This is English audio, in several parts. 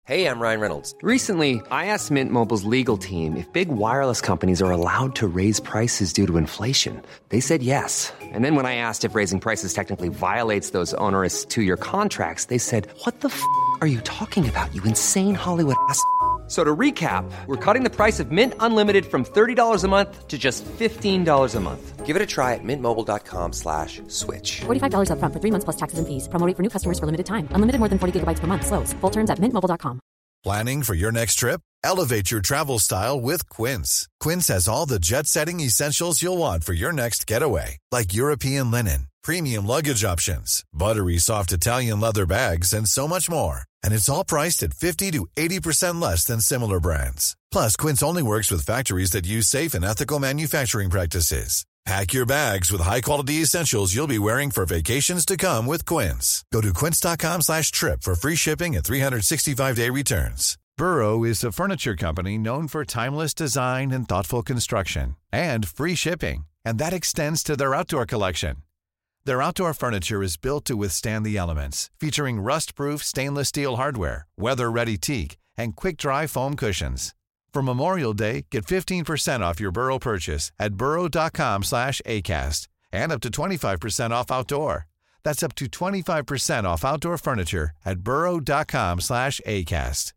Hey, I'm Ryan Reynolds. Recently, I asked Mint Mobile's legal team if big wireless companies are allowed to raise prices due to inflation. They said yes. And then when I asked if raising prices technically violates those onerous two-year contracts, they said, "What the f*** are you talking about, you insane Hollywood ass?" So to recap, we're cutting the price of Mint Unlimited from $30 a month to just $15 a month. Give it a try at mintmobile.com/switch. $45 up front for 3 months plus taxes and fees. Promo rate for new customers for limited time. Unlimited more than 40 gigabytes per month. Slows full terms at mintmobile.com. Planning for your next trip? Elevate your travel style with Quince. Quince has all the jet-setting essentials you'll want for your next getaway, like European linen, premium luggage options, buttery soft Italian leather bags, and so much more. And it's all priced at 50 to 80% less than similar brands. Plus, Quince only works with factories that use safe and ethical manufacturing practices. Pack your bags with high-quality essentials you'll be wearing for vacations to come with Quince. Go to quince.com/trip for free shipping and 365-day returns. Burrow is a furniture company known for timeless design and thoughtful construction, and free shipping, and that extends to their outdoor collection. Their outdoor furniture is built to withstand the elements, featuring rust-proof stainless steel hardware, weather-ready teak, and quick-dry foam cushions. For Memorial Day, get 15% off your Burrow purchase at burrow.com/ACAST and up to 25% off outdoor. That's up to 25% off outdoor furniture at burrow.com/ACAST.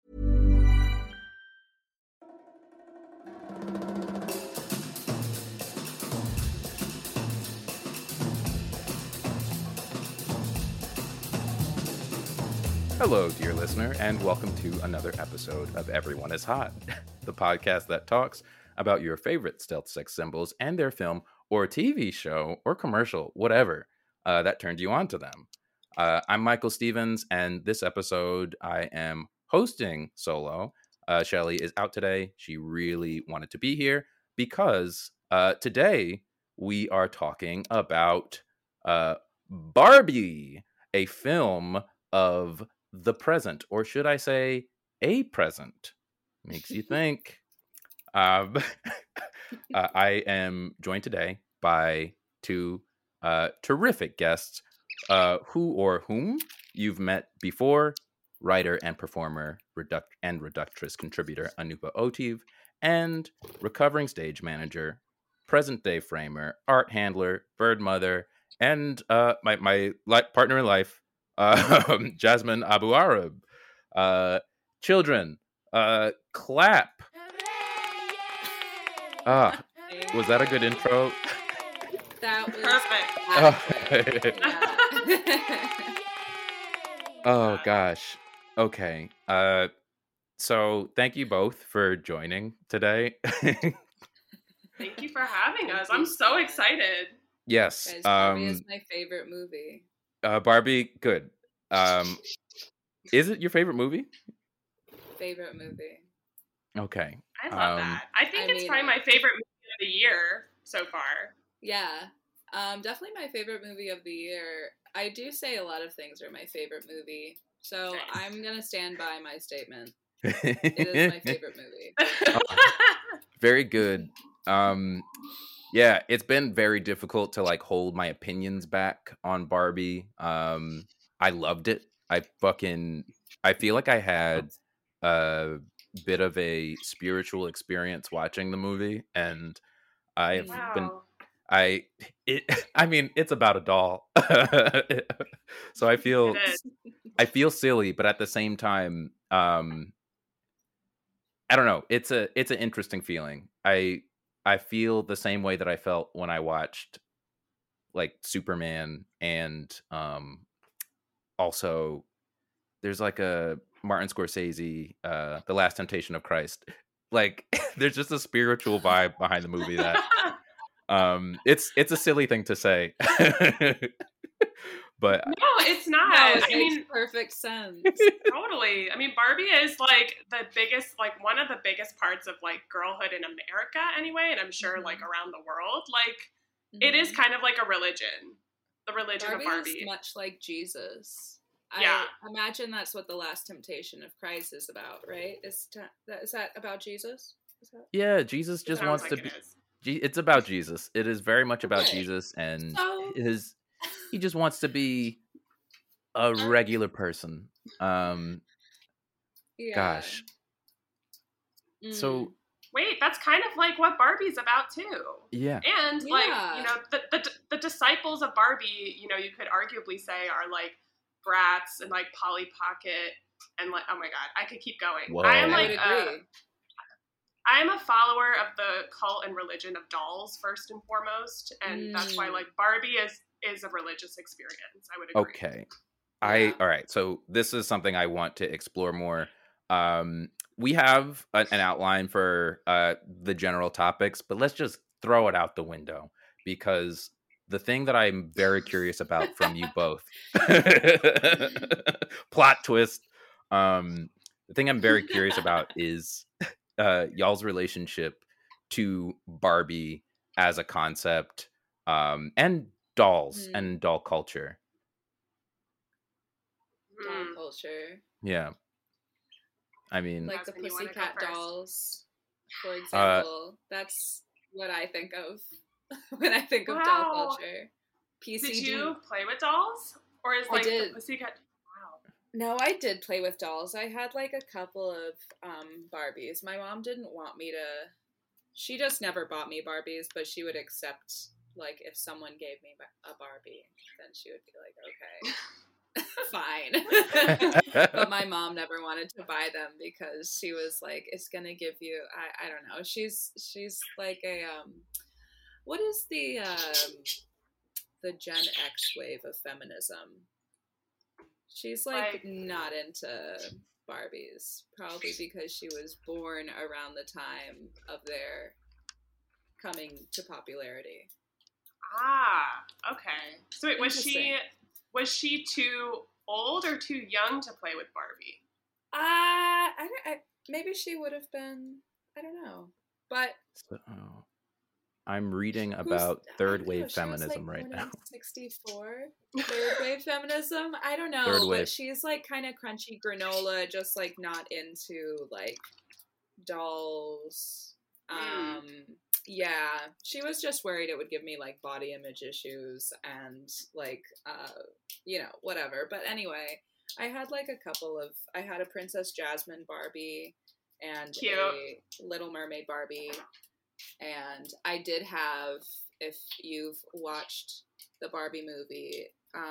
Hello, dear listener, and welcome to another episode of Everyone is Hot, the podcast that talks about your favorite stealth sex symbols and their film or TV show or commercial, whatever, that turned you on to them. I'm Michael Stevens, and this episode I am hosting solo. Shelly is out today. She really wanted to be here because today we are talking about Barbie, a film of the present, or should I say a present? Makes you think. I am joined today by two terrific guests who or whom you've met before: writer and performer and Reductress contributor Anupa Otiv, and recovering stage manager, present-day framer, art handler, bird mother, and my partner in life, Jasmine Abu Arab. Children, clap. Was that a good intro? That was perfect. Oh gosh. Okay. So thank you both for joining today. Thank you for having us. I'm so excited. Yes. Guys, Barbie is my favorite movie. Barbie, good. Is it your favorite movie? Favorite movie. Okay. I love that. I think it's probably my favorite movie of the year so far. Yeah. Definitely my favorite movie of the year. I do say a lot of things are my favorite movie, so nice. I'm going to stand by my statement. It is my favorite movie. Very good. Yeah, it's been very difficult to hold my opinions back on Barbie. I loved it. I feel like I had a bit of a spiritual experience watching the movie, and it's about a doll. So I feel silly, but at the same time, I don't know. It's an interesting feeling. I feel the same way that I felt when I watched Superman, and also there's a Martin Scorsese, The Last Temptation of Christ. There's just a spiritual vibe behind the movie that it's a silly thing to say. But no, it's not. No, it makes perfect sense. Totally. I mean, Barbie is the biggest, one of the biggest parts of girlhood in America anyway, and I'm sure around the world. It is kind of like a religion. The religion Barbie of Barbie is much like Jesus. Yeah. I imagine that's what The Last Temptation of Christ is about, right? Is that about Jesus? Yeah, Jesus just wants to be. It's about Jesus. It is very much about Jesus, and he just wants to be a regular person. Yeah. Gosh. So wait, that's kind of like what Barbie's about too. Yeah. And like, you know, the disciples of Barbie, you know, you could arguably say are like Bratz and like Polly Pocket and like, oh my God, I could keep going. Whoa. I am I like would agree. I am a follower of the cult and religion of dolls first and foremost, and that's why like Barbie is a religious experience. I would agree. Okay. Yeah. All right. So this is something I want to explore more. We have an outline for the general topics, but let's just throw it out the window because the thing that I'm very curious about from you both, plot twist. The thing I'm very curious about is y'all's relationship to Barbie as a concept, and dolls and doll culture. Doll culture. Yeah. I mean, Like the Jasmine, you wanna go Pussycat first? Dolls, for example. That's what I think of when I think of doll Wow. culture. PCD. Did you play with dolls? Or is like did. the Pussycat? Wow. No, I did play with dolls. I had like a couple of Barbies. My mom didn't want me to. She just never bought me Barbies, but she would accept like if someone gave me a Barbie, then she would be like, okay. Fine. But my mom never wanted to buy them because she was like, it's gonna give you I don't know. She's like a what is the Gen X wave of feminism? She's like not into Barbies, probably because she was born around the time of their coming to popularity. Ah, okay. So wait, was Interesting. she too old or too young to play with Barbie? Maybe she would have been. I don't know, but I'm reading about third wave feminism right now. 64. Third wave feminism. I don't know, Third wave. but she's like kind of crunchy granola, just like not into like dolls. Yeah, she was just worried it would give me like body image issues and like you know, whatever. But anyway, I had like I had a Princess Jasmine Barbie and Cute. a Little Mermaid Barbie, and I did have, if you've watched the Barbie movie,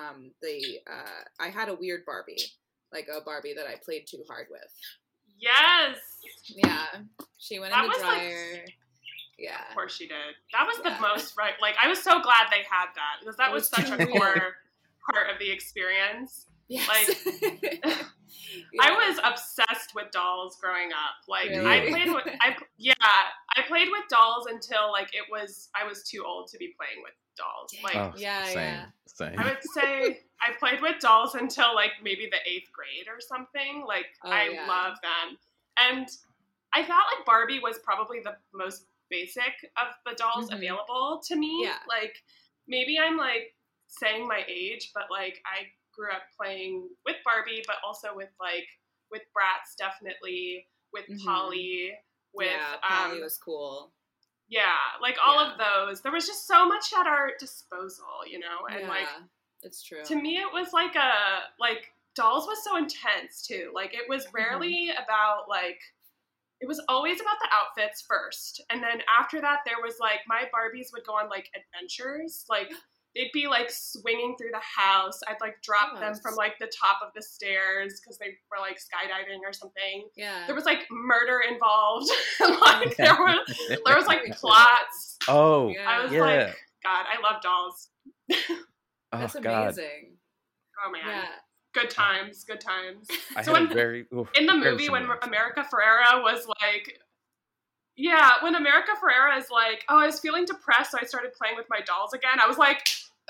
I had a weird Barbie, like a Barbie that I played too hard with. Yes. Yeah, she went in the dryer. Yeah. Of course she did. That was the most right. Like, I was so glad they had that because that was such a core part of the experience. Yes. Like, Yeah. I was obsessed with dolls growing up. Like, Really? I played with dolls until like I was too old to be playing with dolls. Like, Same. I would say I played with dolls until like maybe the 8th grade or something. Like, I love them. And I thought like Barbie was probably the most basic of the dolls available to me. Yeah. Like, maybe I'm like saying my age, but like I grew up playing with Barbie, but also with Bratz, definitely, with Polly, with Polly was cool. Yeah, like all of those. There was just so much at our disposal, you know, and like it's true. to me it was like dolls was so intense too. Like it was rarely about like, it was always about the outfits first. And then after that, there was like, my Barbies would go on like adventures. Like they'd be like swinging through the house. I'd like drop them from like the top of the stairs because they were like skydiving or something. Yeah. There was like murder involved. Like there was like plots. Oh, I was like, God, I love dolls. That's God. amazing. Oh man. Yeah. Good times. I So had a very in the movie when America Ferrera was like, when America Ferrera is like, oh, I was feeling depressed, so I started playing with my dolls again. I was like,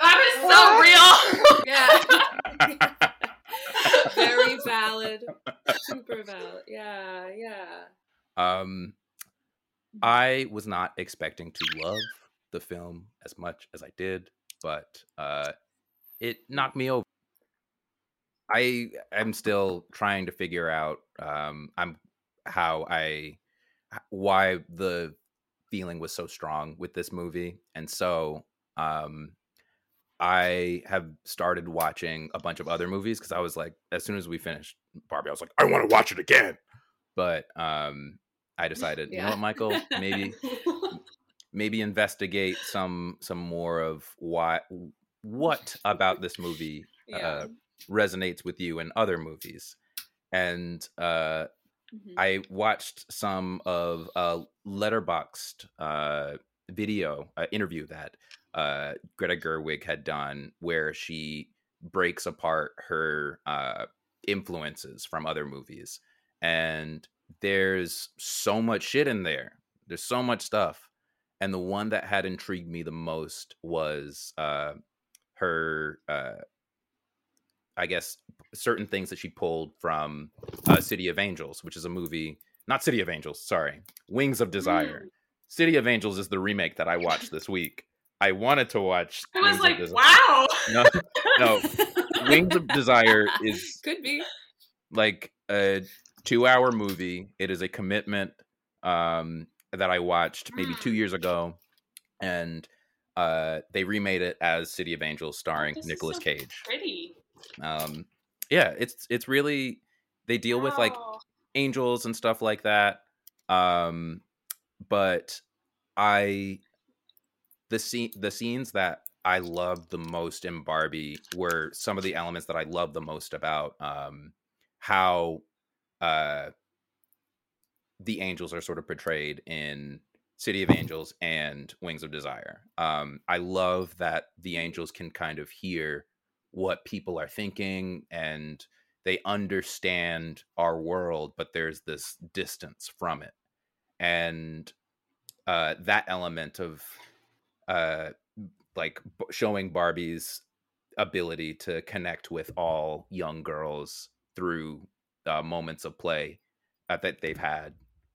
that is so real. Yeah. Very valid. Super valid. Yeah. I was not expecting to love the film as much as I did, but it knocked me over. I am still trying to figure out why the feeling was so strong with this movie. And so I have started watching a bunch of other movies because I was like, as soon as we finished Barbie, I was like, I want to watch it again. but I decided, you know what, Michael, maybe investigate some more of what about this movie resonates with you in other movies. And I watched some of a Letterboxd video interview that Greta Gerwig had done, where she breaks apart her influences from other movies, and there's so much shit in there. There's so much stuff, and the one that had intrigued me the most was her I guess certain things that she pulled from City of Angels, which is a movie, not City of Angels, sorry, Wings of Desire. City of Angels is the remake that I watched this week. I wanted to watch. I was like, wow. No, Wings of Desire is could be like a 2-hour movie. It is a commitment that I watched maybe 2 years ago, and they remade it as City of Angels, starring Nicolas Cage. Pretty. Yeah, it's really, they deal with like angels and stuff like that. But the scenes that I loved the most in Barbie were some of the elements that I loved the most about how the angels are sort of portrayed in City of Angels and Wings of Desire. I love that the angels can kind of hear what people are thinking, and they understand our world, but there's this distance from it. And that element of showing Barbie's ability to connect with all young girls through moments of play that they've had,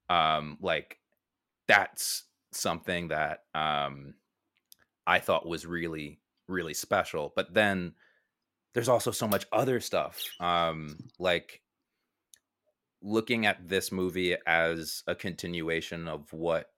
that's something that I thought was really, really special. But then there's also so much other stuff, like looking at this movie as a continuation of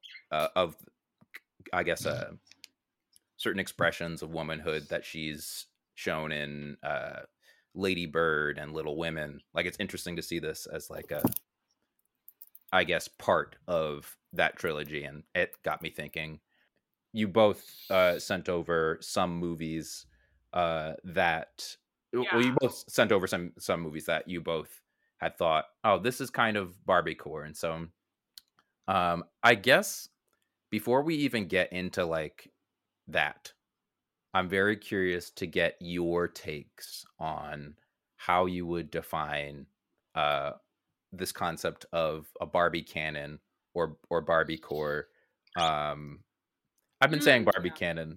I guess certain expressions of womanhood that she's shown in Lady Bird and Little Women. Like, it's interesting to see this as like a, I guess, part of that trilogy, and it got me thinking. You both sent over some movies that well, you both sent over some movies that you both had thought, oh, this is kind of Barbie-core. And so I guess before we even get into like that, I'm very curious to get your takes on how you would define this concept of a Barbie canon or Barbie-core. I've been saying Barbie canon,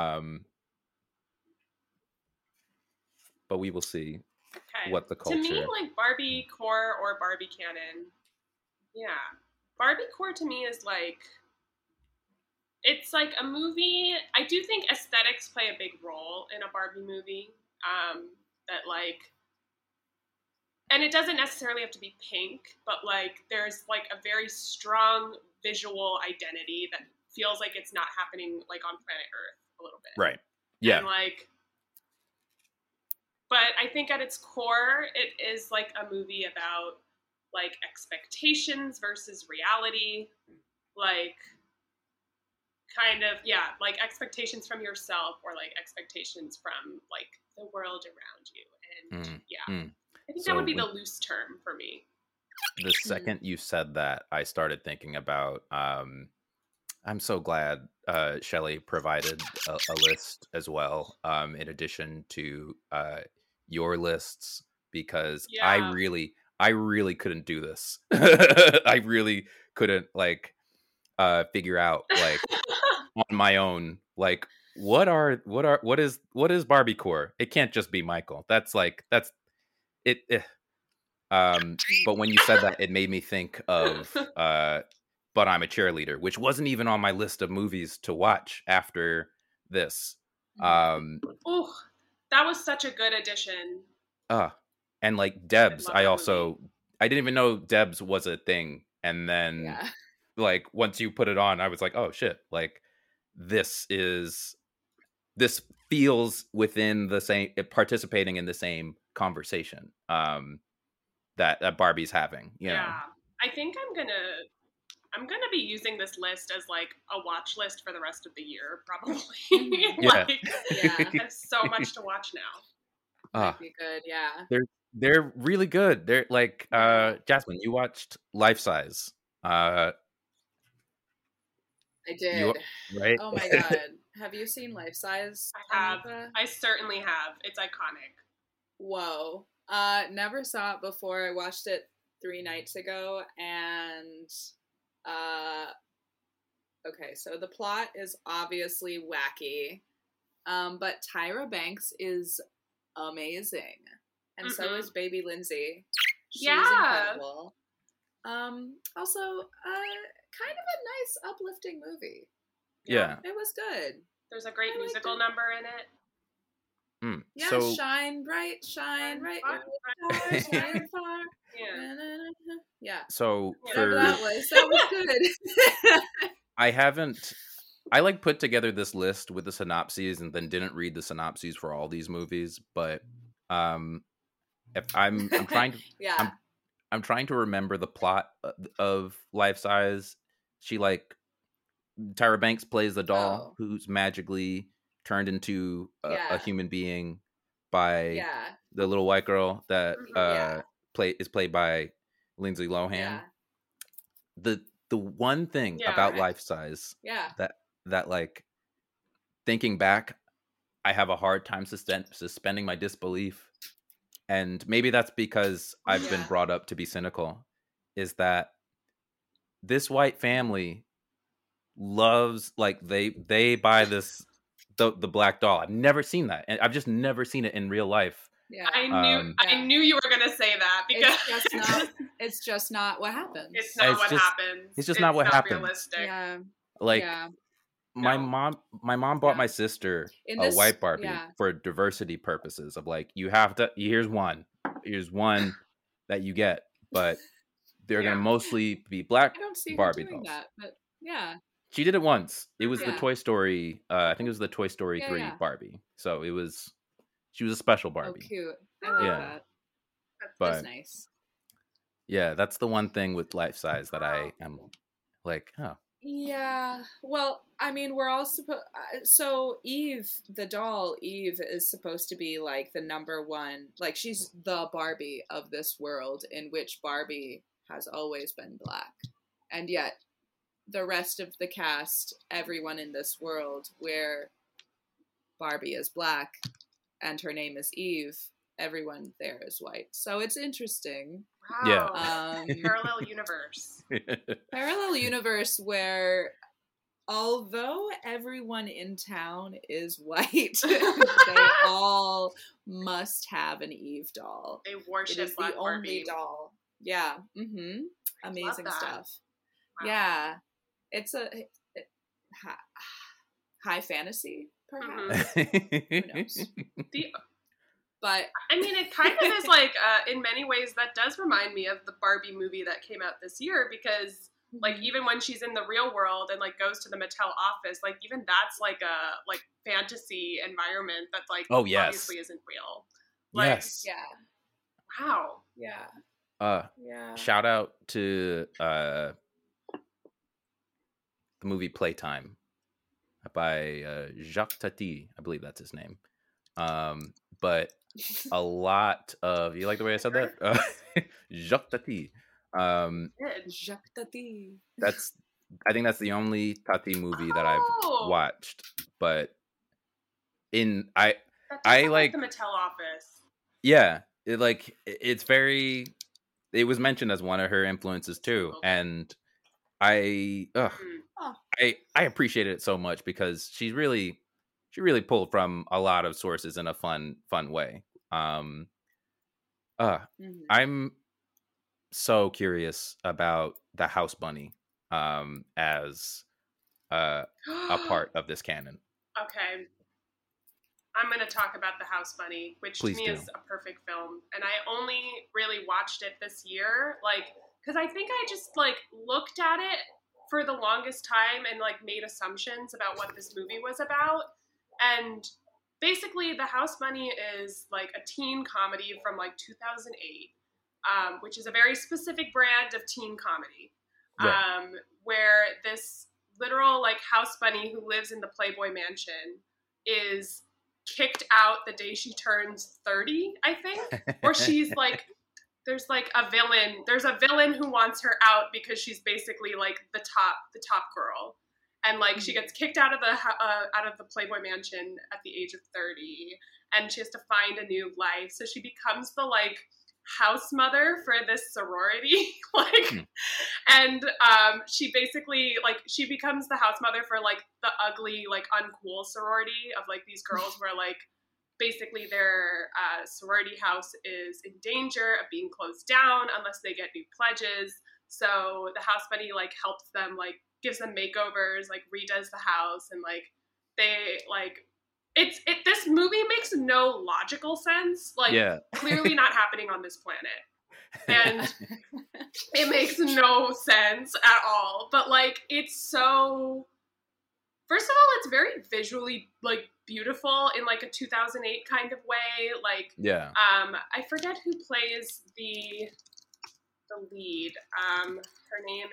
but we will see what the culture. To me, like Barbie-core or Barbie canon, Barbie-core to me is like, it's like a movie. I do think aesthetics play a big role in a Barbie movie. That like, and it doesn't necessarily have to be pink, but like there's like a very strong visual identity that feels like it's not happening like on planet Earth a little bit. Right. Yeah. And like, but I think at its core, it is like a movie about like expectations versus reality. Like, kind of, like expectations from yourself or like expectations from like the world around you. And I think that would be the loose term for me. The second you said that, I started thinking about, I'm so glad Shelley provided a list as well, in addition to your lists, because I really couldn't do this. I really couldn't like figure out like on my own, like what is Barbie-core? It can't just be Michael. That's it. But when you said that, it made me think of But I'm a Cheerleader, which wasn't even on my list of movies to watch after this. Oh, that was such a good addition. And like Debs, I didn't even know Debs was a thing. And then like once you put it on, I was like, oh shit, like this feels within the same, participating in the same conversation that Barbie's having, you know? I think I'm gonna be using this list as like a watch list for the rest of the year, probably. Yeah. Yeah. I have so much to watch now. Uh, Might be good. Yeah. they're really good. They're like Jasmine, you watched Life Size. I did. You right? Oh my god. Have you seen Life Size? I have. Anika? I certainly have. It's iconic. Whoa. Never saw it before. I watched it 3 nights ago, and okay, so the plot is obviously wacky. But Tyra Banks is amazing. And so is Baby Lindsay. She's incredible. Also, kind of a nice uplifting movie. Yeah. It was good. There's a great I liked musical it. number in it. Yeah, So shine bright, shine right, far, shine far. Yeah. Na-na-na-na. Yeah, so whatever for that was good. I like put together this list with the synopses and then didn't read the synopses for all these movies, but if I'm trying to Yeah. I'm trying to remember the plot of Life Size. She like Tyra Banks plays the doll who's magically turned into a human being by the little white girl that is played by Lindsay Lohan. Yeah. The one thing about Life Size that like thinking back, I have a hard time suspending my disbelief, and maybe that's because I've been brought up to be cynical, is that this white family loves, like, they buy this the black doll. I've never seen that, and I've just never seen it in real life. Yeah. I knew you were gonna say that because it's just not what happens. It's not what happens. It's just not what happens. Realistic. Yeah. Like my mom bought my sister a white Barbie for diversity purposes of like, you have to, here's one that you get, but they're gonna mostly be black I don't see Barbie her doing dolls. that, but yeah. She did it once. It was the Toy Story. I think it was the Toy Story 3 Barbie. So she was a special Barbie. Oh, cute. I like that. That's nice. Yeah, that's the one thing with Life Size that I am like, oh. Yeah. Well, I mean, we're all supposed. So Eve, the doll, Eve is supposed to be like the number one. Like, she's the Barbie of this world, in which Barbie has always been black, and yet the rest of the cast, everyone in this world where Barbie is black and her name is Eve, everyone there is white. So it's interesting. Wow. Yeah. Parallel universe. Parallel universe where, although everyone in town is white, they all must have an Eve doll. They worship it is Black the only Barbie. doll. Yeah. Mm-hmm. Amazing stuff. Wow. Yeah. It's a high fantasy, perhaps. Who knows? But I mean, it kind of is like, in many ways, that does remind me of the Barbie movie that came out this year, because like even when she's in the real world and like goes to the Mattel office, like even that's like a like fantasy environment that's like obviously isn't real. Like, yes. Yeah. Wow. Yeah. Yeah. Shout out to the movie Playtime by Jacques Tati, I believe that's his name. But a lot of, you like the way I said that? Jacques Tati. Jacques Tati. I think that's the only Tati movie that I've watched. But I like the Mattel office. Yeah, it's very. It was mentioned as one of her influences too, and I appreciated it so much because she really pulled from a lot of sources in a fun way. I'm so curious about the House Bunny as a part of this canon. Okay. I'm going to talk about The House Bunny, which Please to me is a perfect film. And I only really watched it this year, like, because I think I just, like, looked at it for the longest time and, like, made assumptions about what this movie was about. And basically, The House Bunny is, like, a teen comedy from, like, 2008. which is a very specific brand of teen comedy, Right. where this literal like house bunny who lives in the Playboy Mansion is kicked out the day she turns 30, I think, or she's like, there's a villain who wants her out because she's basically like the top girl, and like she gets kicked out of the Playboy Mansion at the age of 30, and she has to find a new life. So she becomes the like house mother for this sorority, like, and she basically like she becomes the house mother for like the ugly like uncool sorority of like these girls where like basically their sorority house is in danger of being closed down unless they get new pledges. So the house bunny like helps them, like gives them makeovers, like redoes the house, and like they like this movie makes no logical sense. Like clearly not happening on this planet. And it makes no sense at all. But like it's so, first of all, it's very visually like beautiful in like a 2008 kind of way. Like I forget who plays the lead. Her name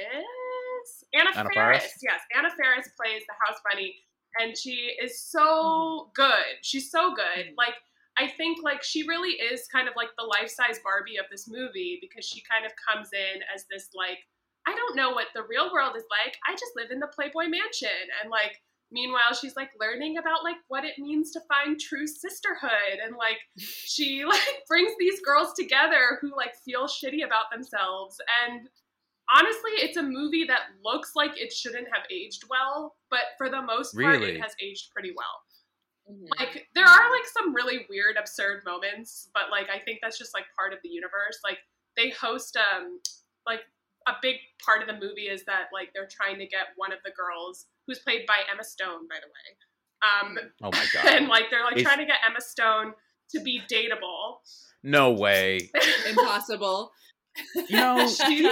is Anna Faris. Yes, Anna Faris plays the house bunny, and she is so good. She's so good. Like I think like she really is kind of like the life-size Barbie of this movie, because she kind of comes in as this like, I don't know what the real world is like. I just live in the Playboy Mansion. And like, meanwhile, she's like learning about like what it means to find true sisterhood. And like, she like brings these girls together who like feel shitty about themselves. And honestly, it's a movie that looks like it shouldn't have aged well, but for the most part, it has aged pretty well. Like there are like some really weird, absurd moments, but like I think that's just like part of the universe. Like they host like a big part of the movie is that like they're trying to get one of the girls, who's played by Emma Stone, by the way. Oh my god! And like they're like trying to get Emma Stone to be dateable. No way. Impossible. You know,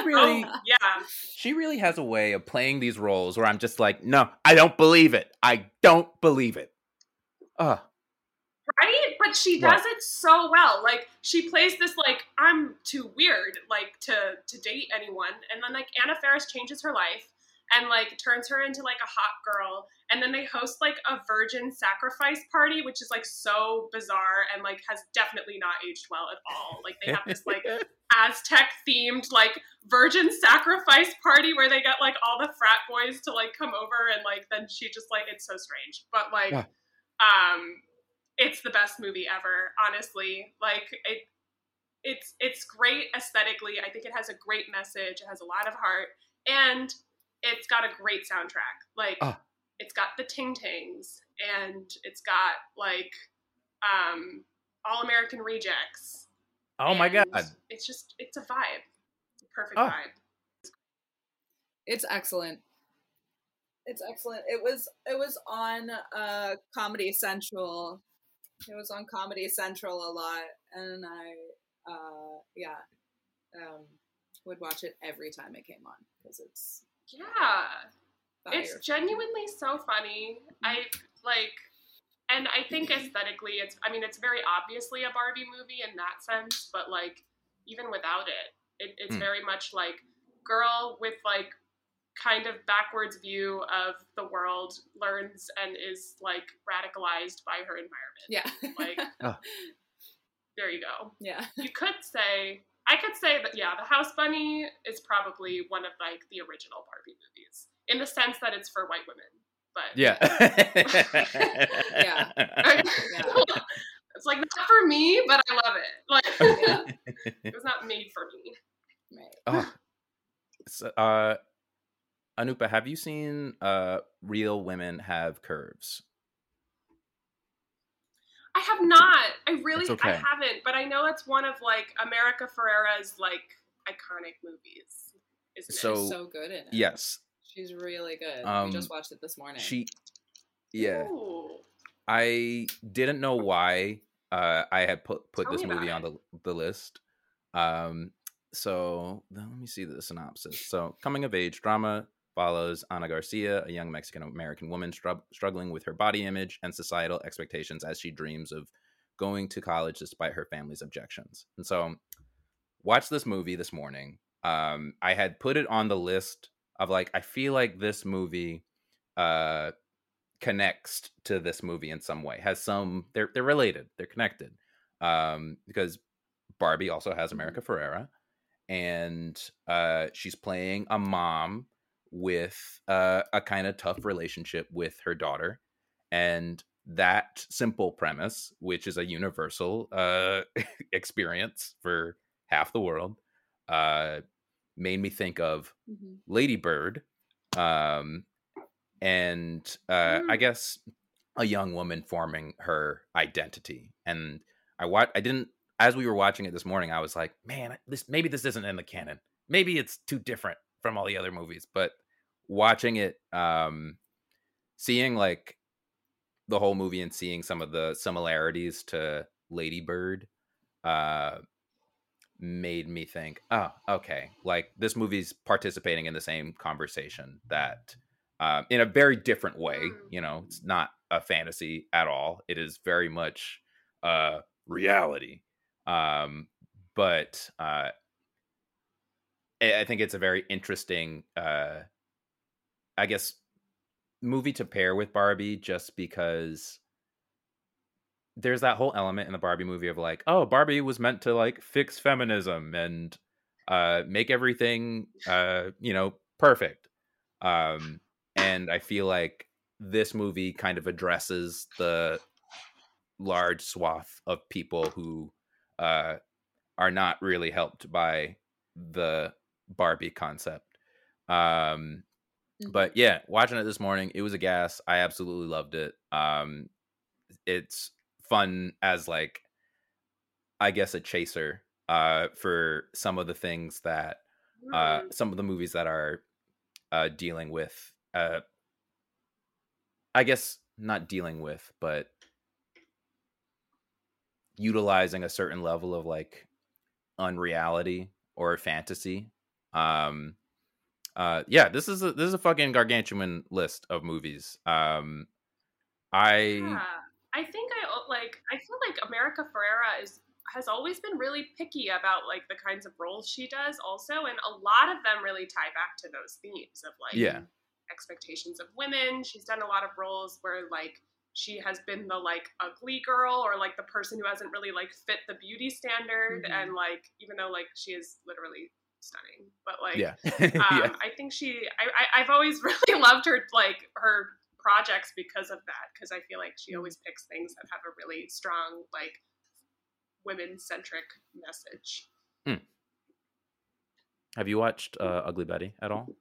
she really has a way of playing these roles where I'm just like, no, I don't believe it. I don't believe it. Right? But she does it so well. Like she plays this like, I'm too weird like to date anyone, and then like Anna Faris changes her life and like turns her into like a hot girl, and then they host like a virgin sacrifice party, which is like so bizarre and like has definitely not aged well at all. Like they have this like Aztec themed like virgin sacrifice party where they get like all the frat boys to like come over, and like then she just like, it's so strange, but like it's the best movie ever, honestly. Like it's great aesthetically. I think it has a great message. It has a lot of heart, and it's got a great soundtrack. Like it's got the Ting Tings, and it's got like All American Rejects. Oh my god! It's a vibe. It's a perfect vibe. It's excellent. It's excellent. It was on Comedy Central. It was on Comedy Central a lot, and I would watch it every time it came on, because it's it's genuinely so funny. I like, and I think aesthetically, it's very obviously a Barbie movie in that sense, but like even without it's very much like girl with like kind of backwards view of the world learns and is like radicalized by her environment. Yeah. Like, there you go. Yeah. I could say that, yeah, The House Bunny is probably one of like the original Barbie movies in the sense that it's for white women, but yeah. Yeah. It's like not for me, but I love it. Like, it was not made for me. Right. So, Anupa, have you seen Real Women Have Curves? I have not. I haven't, but I know it's one of like America Ferrera's like iconic movies. Isn't She's so good in it. Yes. She's really good. We just watched it this morning. Ooh. I didn't know why I had put this movie on the list. So let me see the synopsis. So, coming of age drama follows Ana Garcia, a young Mexican-American woman struggling with her body image and societal expectations as she dreams of going to college despite her family's objections. And so watched this movie this morning. I had put it on the list of like, I feel like this movie connects to this movie in some way. Has some, they're related, they're connected. Because Barbie also has America Ferrera, and she's playing a mom with a kind of tough relationship with her daughter, and that simple premise, which is a universal experience for half the world, made me think of Lady Bird, and I guess a young woman forming her identity. And I didn't, as we were watching it this morning, I was like, man, maybe this isn't in the canon. Maybe it's too different from all the other movies. But watching it, seeing like the whole movie and seeing some of the similarities to Lady Bird, made me think, oh, okay, like this movie's participating in the same conversation that, in a very different way. You know, it's not a fantasy at all. It is very much reality. But I think it's a very interesting, I guess, movie to pair with Barbie, just because there's that whole element in the Barbie movie of like, oh, Barbie was meant to like fix feminism and make everything perfect. And I feel like this movie kind of addresses the large swath of people who are not really helped by the Barbie concept. But yeah, watching it this morning, it was a gas. I absolutely loved it. It's fun as like, I guess, a chaser for some of the things that some of the movies that are dealing with, I guess not dealing with, but utilizing a certain level of like unreality or fantasy. This is a fucking gargantuan list of movies. I think I feel like America Ferrera has always been really picky about like the kinds of roles she does also, and a lot of them really tie back to those themes of like expectations of women. She's done a lot of roles where like she has been the like ugly girl or like the person who hasn't really like fit the beauty standard, and like even though like she is literally stunning, but like I think I've always really loved her, like her projects because of that, because I feel like she always picks things that have a really strong like women-centric message. Have you watched Ugly Betty at all?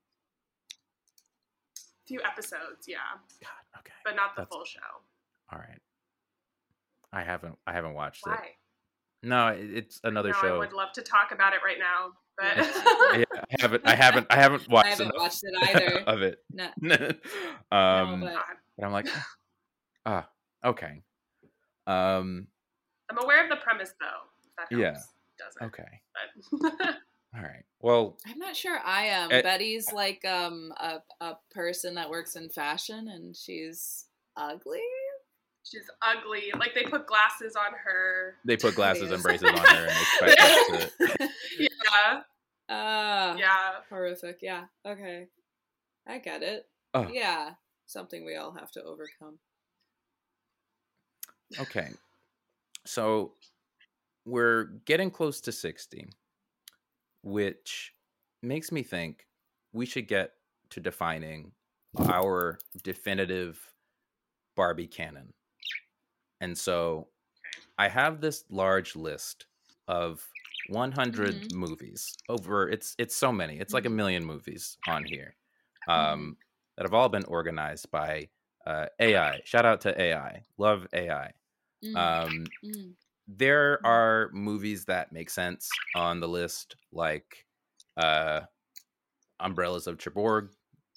Few episodes, yeah. God, okay, but not the full show. All right, I haven't watched it. Why? No, it's another show. I would love to talk about it right now, but I haven't watched. I haven't watched it either. Of it. No. But I'm like, okay. I'm aware of the premise though. If that helps. Doesn't. Okay. But all right. Well, I'm not sure I am. Betty's like a person that works in fashion, and she's ugly. She's ugly. Like they put glasses on her. They put glasses and braces on her and expect us to. Yeah. Horrific. Yeah. Okay. I get it. Yeah. Something we all have to overcome. Okay. So we're getting close to 60, which makes me think we should get to defining our definitive Barbie canon. And so I have this large list of 100 movies over. It's so many. It's like 1 million movies on here that have all been organized by AI. Shout out to AI. Love AI. There are movies that make sense on the list, like Umbrellas of Cherbourg,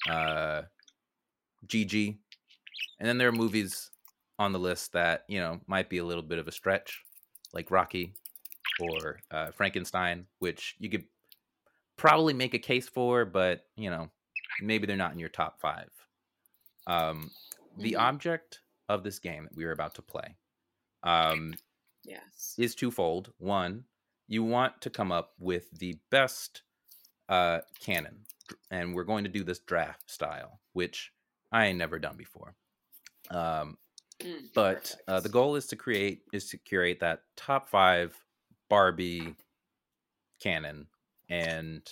Gigi. And then there are movies on the list that, you know, might be a little bit of a stretch, like Rocky or Frankenstein, which you could probably make a case for, but, you know, maybe they're not in your top 5. The object of this game that we are about to play is twofold. One, you want to come up with the best canon, and we're going to do this draft style, which I ain't never done before. But the goal is to curate that top 5 Barbie canon, and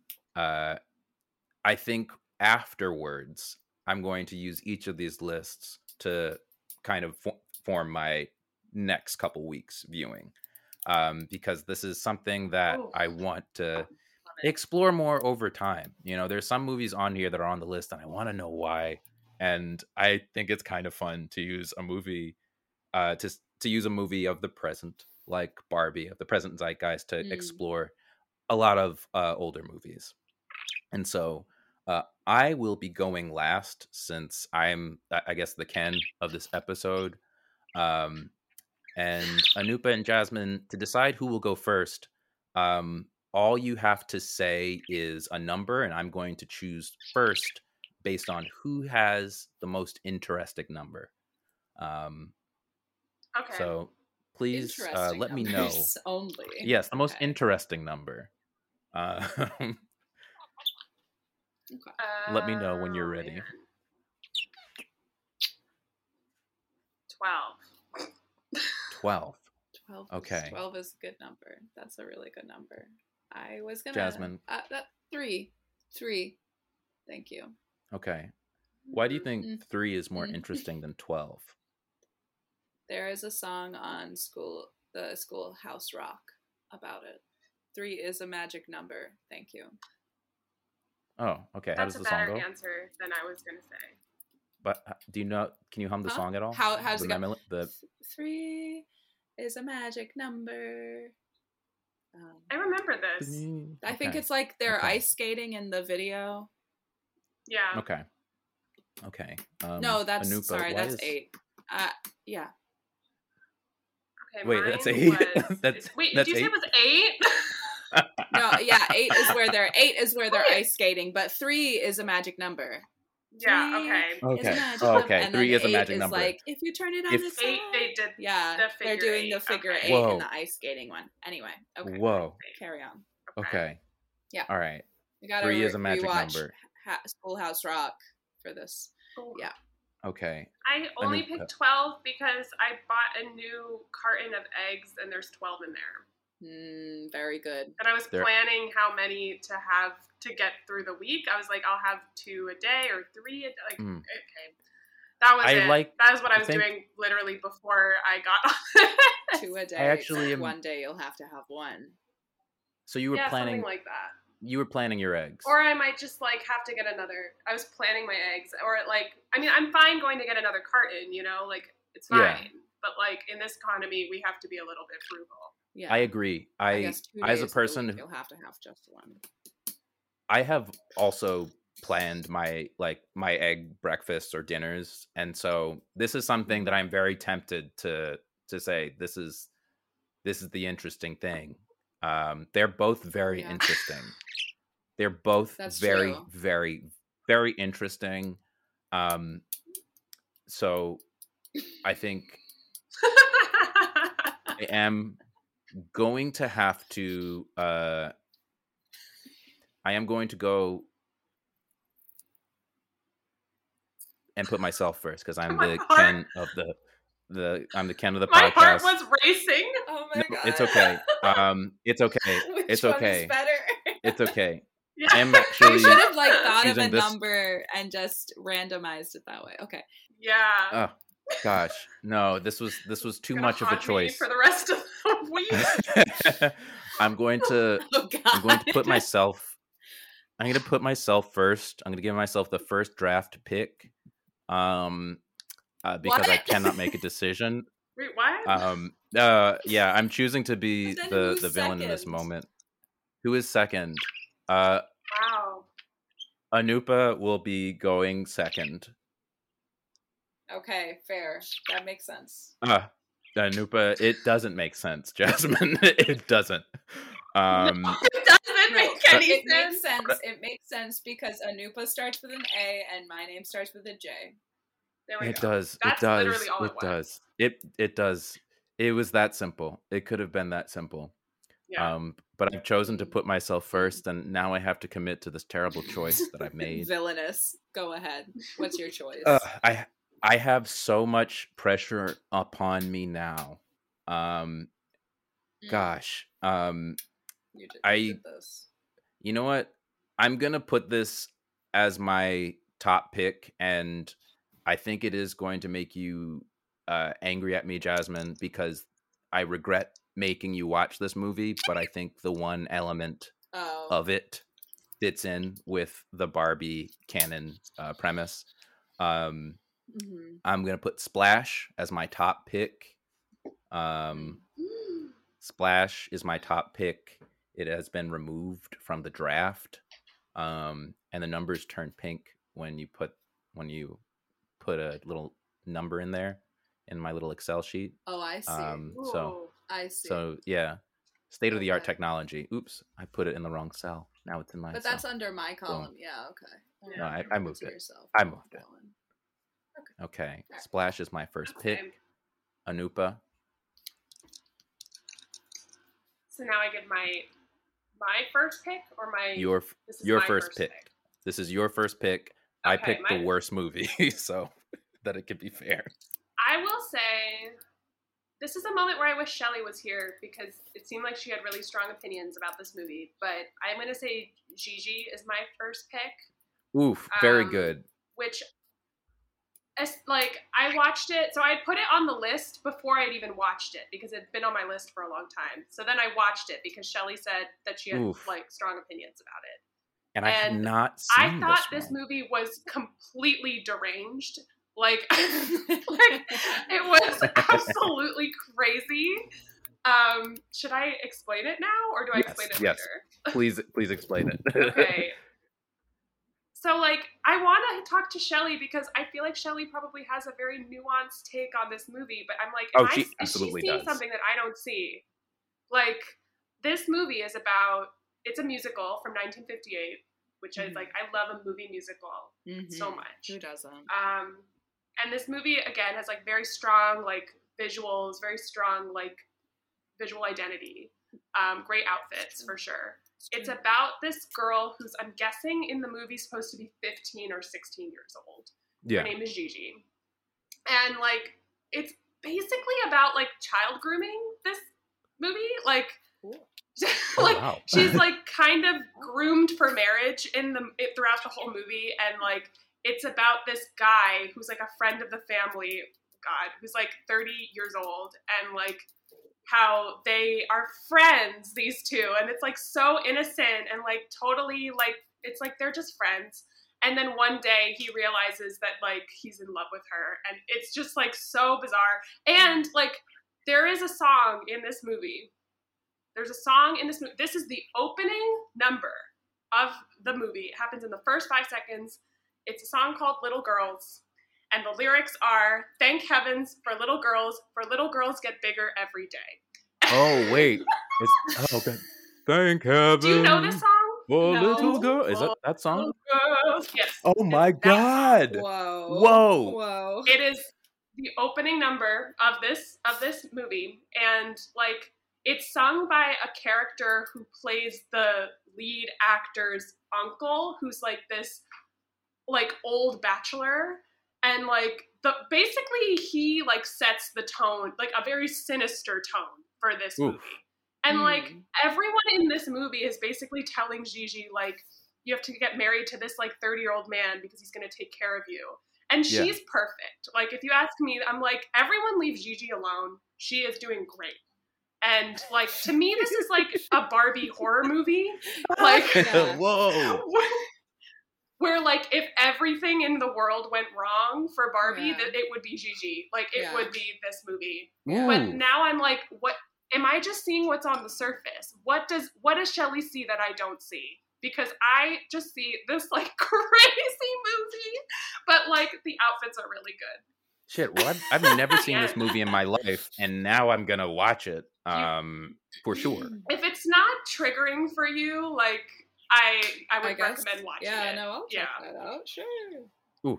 I think afterwards I'm going to use each of these lists to kind of form my next couple weeks viewing, because this is something that I want to explore more over time. You know, there's some movies on here that are on the list and I want to know why, and I think it's kind of fun to use a movie to use a movie of the present, like Barbie, of the present zeitgeist, to explore a lot of older movies. And so I will be going last, since I'm, I guess, the Ken of this episode. And Anupa and Jasmine, to decide who will go first, all you have to say is a number, and I'm going to choose first based on who has the most interesting number. Okay. So please let me know. Only. Yes, the most interesting number. Let me know when you're ready. Man. 12. 12. 12. Okay. 12 is a good number. That's a really good number. I was gonna. Jasmine. 3. 3. Thank you. Okay. Why do you think 3 is more interesting than 12? There is a song on the Schoolhouse Rock about it. 3 is a magic number. Thank you. Oh, okay. How does the song go? That's a better answer than I was going to say. But do you know? Can you hum the song at all? How does it go? 3 is a magic number. I remember this. I think it's like they're ice skating in the video. Yeah. Okay. No, that's Anupa, sorry. That's 8. Yeah. Okay. Wait, that's 8. Wait, that's did you say it was 8? No, yeah, 8 is where they're ice skating, but 3 is a magic number. Yeah. Okay. Okay. 3 is a magic number. Like if you turn it on its side. 8, they did. Yeah, the they're doing 8. the figure 8 Whoa. in the ice skating one. Anyway. Okay. Whoa. Carry on. Okay. Yeah. All right. You gotta 3 is a magic rewatch number. Schoolhouse Rock for this. Oh. Yeah. Okay. I only picked 12 because I bought a new carton of eggs and there's 12 in there. Very good. And I was planning how many to have to get through the week. I was like, I'll have 2 a day or 3 a day. Like, okay. That was it. That was what I was doing literally before I got on. 2 a day. I actually one day you'll have to have 1. So you were planning something like that. You were planning your eggs. Or I might just like have to get another. I was planning my eggs, or like, I mean, I'm fine going to get another carton, you know, like it's fine. Yeah. But like in this economy, we have to be a little bit frugal. Yeah, I agree. I as a person, you'll have to have just 1. I have also planned my egg breakfasts or dinners, and so this is something that I'm very tempted to say. This is the interesting thing. They're both very interesting. They're both very, very, very interesting. So I think I am going to have to go and put myself first, because I'm the Ken of I'm the Ken of the podcast. My heart was racing. Oh my god. It's okay. It's okay. Which one is better? It's okay. Yeah. I'm actually. You should have thought of a this number and just randomized it that way. Okay. Yeah. Oh gosh, no! This was too much of a choice for the rest of the week. I'm going to put myself. I'm going to put myself first. I'm going to give myself the first draft pick. Because I cannot make a decision. Wait, what? Yeah, I'm choosing to be the villain in this moment. Who is second? Wow. Anupa will be going second. Okay, fair. That makes sense. Anupa, it doesn't make sense, Jasmine. It doesn't. No, it doesn't make any sense. Makes sense. It makes sense because Anupa starts with an A and my name starts with a J. There we it go. Does. That's it does. Literally all it does. It does. It was that simple. It could have been that simple. Yeah. But I've chosen to put myself first, and now I have to commit to this terrible choice that I've made. Villainous. Go ahead. What's your choice? I have so much pressure upon me now. Gosh. You did this. You know what? I'm gonna put this as my top pick, and I think it is going to make you angry at me, Jasmine, because I regret making you watch this movie, but I think the one element of it fits in with the Barbie canon premise. I'm gonna put Splash as my top pick. Splash is my top pick. It has been removed from the draft, and the numbers turn pink when you put a little number in there in my little Excel sheet. Oh, I see. I see. So yeah, state of the art technology. Oops, I put it in the wrong cell. Now it's in my. But that's under my column. Yeah. Okay. No, I moved it. Yourself. I moved it. Okay. Splash is my first pick. Anupa. So now I get my first pick or my your first pick. This is your first pick. Okay, I picked the worst movie, so that it could be fair. I will say this is a moment where I wish Shelley was here because it seemed like she had really strong opinions about this movie. But I'm going to say Gigi is my first pick. Oof, very good. Which, I watched it. So I put it on the list before I'd even watched it because it'd been on my list for a long time. So then I watched it because Shelley said that she had strong opinions about it. And I had not seen I thought this movie was completely deranged. It was absolutely crazy. Should I explain it now, or do I explain it later? Yes, please explain it. Okay. So, I want to talk to Shelley because I feel like Shelley probably has a very nuanced take on this movie, but I'm like, she absolutely does. Something that I don't see. This movie is about, it's a musical from 1958, which is I love a movie musical so much. Who doesn't? And this movie, again, has very strong visuals, very strong visual identity, great outfits for sure. It's about this girl who's, I'm guessing in the movie, supposed to be 15 or 16 years old. Yeah. Her name is Gigi. And it's basically about child grooming, this movie. Wow. She's kind of groomed for marriage throughout the whole movie, and it's about this guy who's a friend of the family, who's 30 years old, and how they are friends, these two, and it's so innocent and totally it's they're just friends. And then one day he realizes that he's in love with her, and it's just so bizarre. And there is a song in this movie. There's a song in this movie. This is the opening number of the movie. It happens in the first 5 seconds. It's a song called Little Girls. And the lyrics are, thank heavens for little girls get bigger every day. Oh, wait. Okay. Thank heaven. Do you know this song? For little girl. Is that song? Girls. Yes. Oh my God. Whoa. It is the opening number of this movie. And it's sung by a character who plays the lead actor's uncle, who's this old bachelor. And basically he sets the tone, a very sinister tone for this movie. And everyone in this movie is basically telling Gigi you have to get married to this 30-year-old man because he's going to take care of you. And she's perfect. If you ask me, I'm everyone leave Gigi alone. She is doing great. And to me, this is a Barbie horror movie. Whoa. Where if everything in the world went wrong for Barbie, that it would be Gigi. It would be this movie. Ooh. But now I'm what am I just seeing what's on the surface? What does Shelley see that I don't see? Because I just see this crazy movie, but the outfits are really good. Shit, well, I've never seen this movie in my life, and now I'm gonna watch it for sure. If it's not triggering for you, I would recommend watching it. Yeah, no, I'll check that out. Sure. Ooh.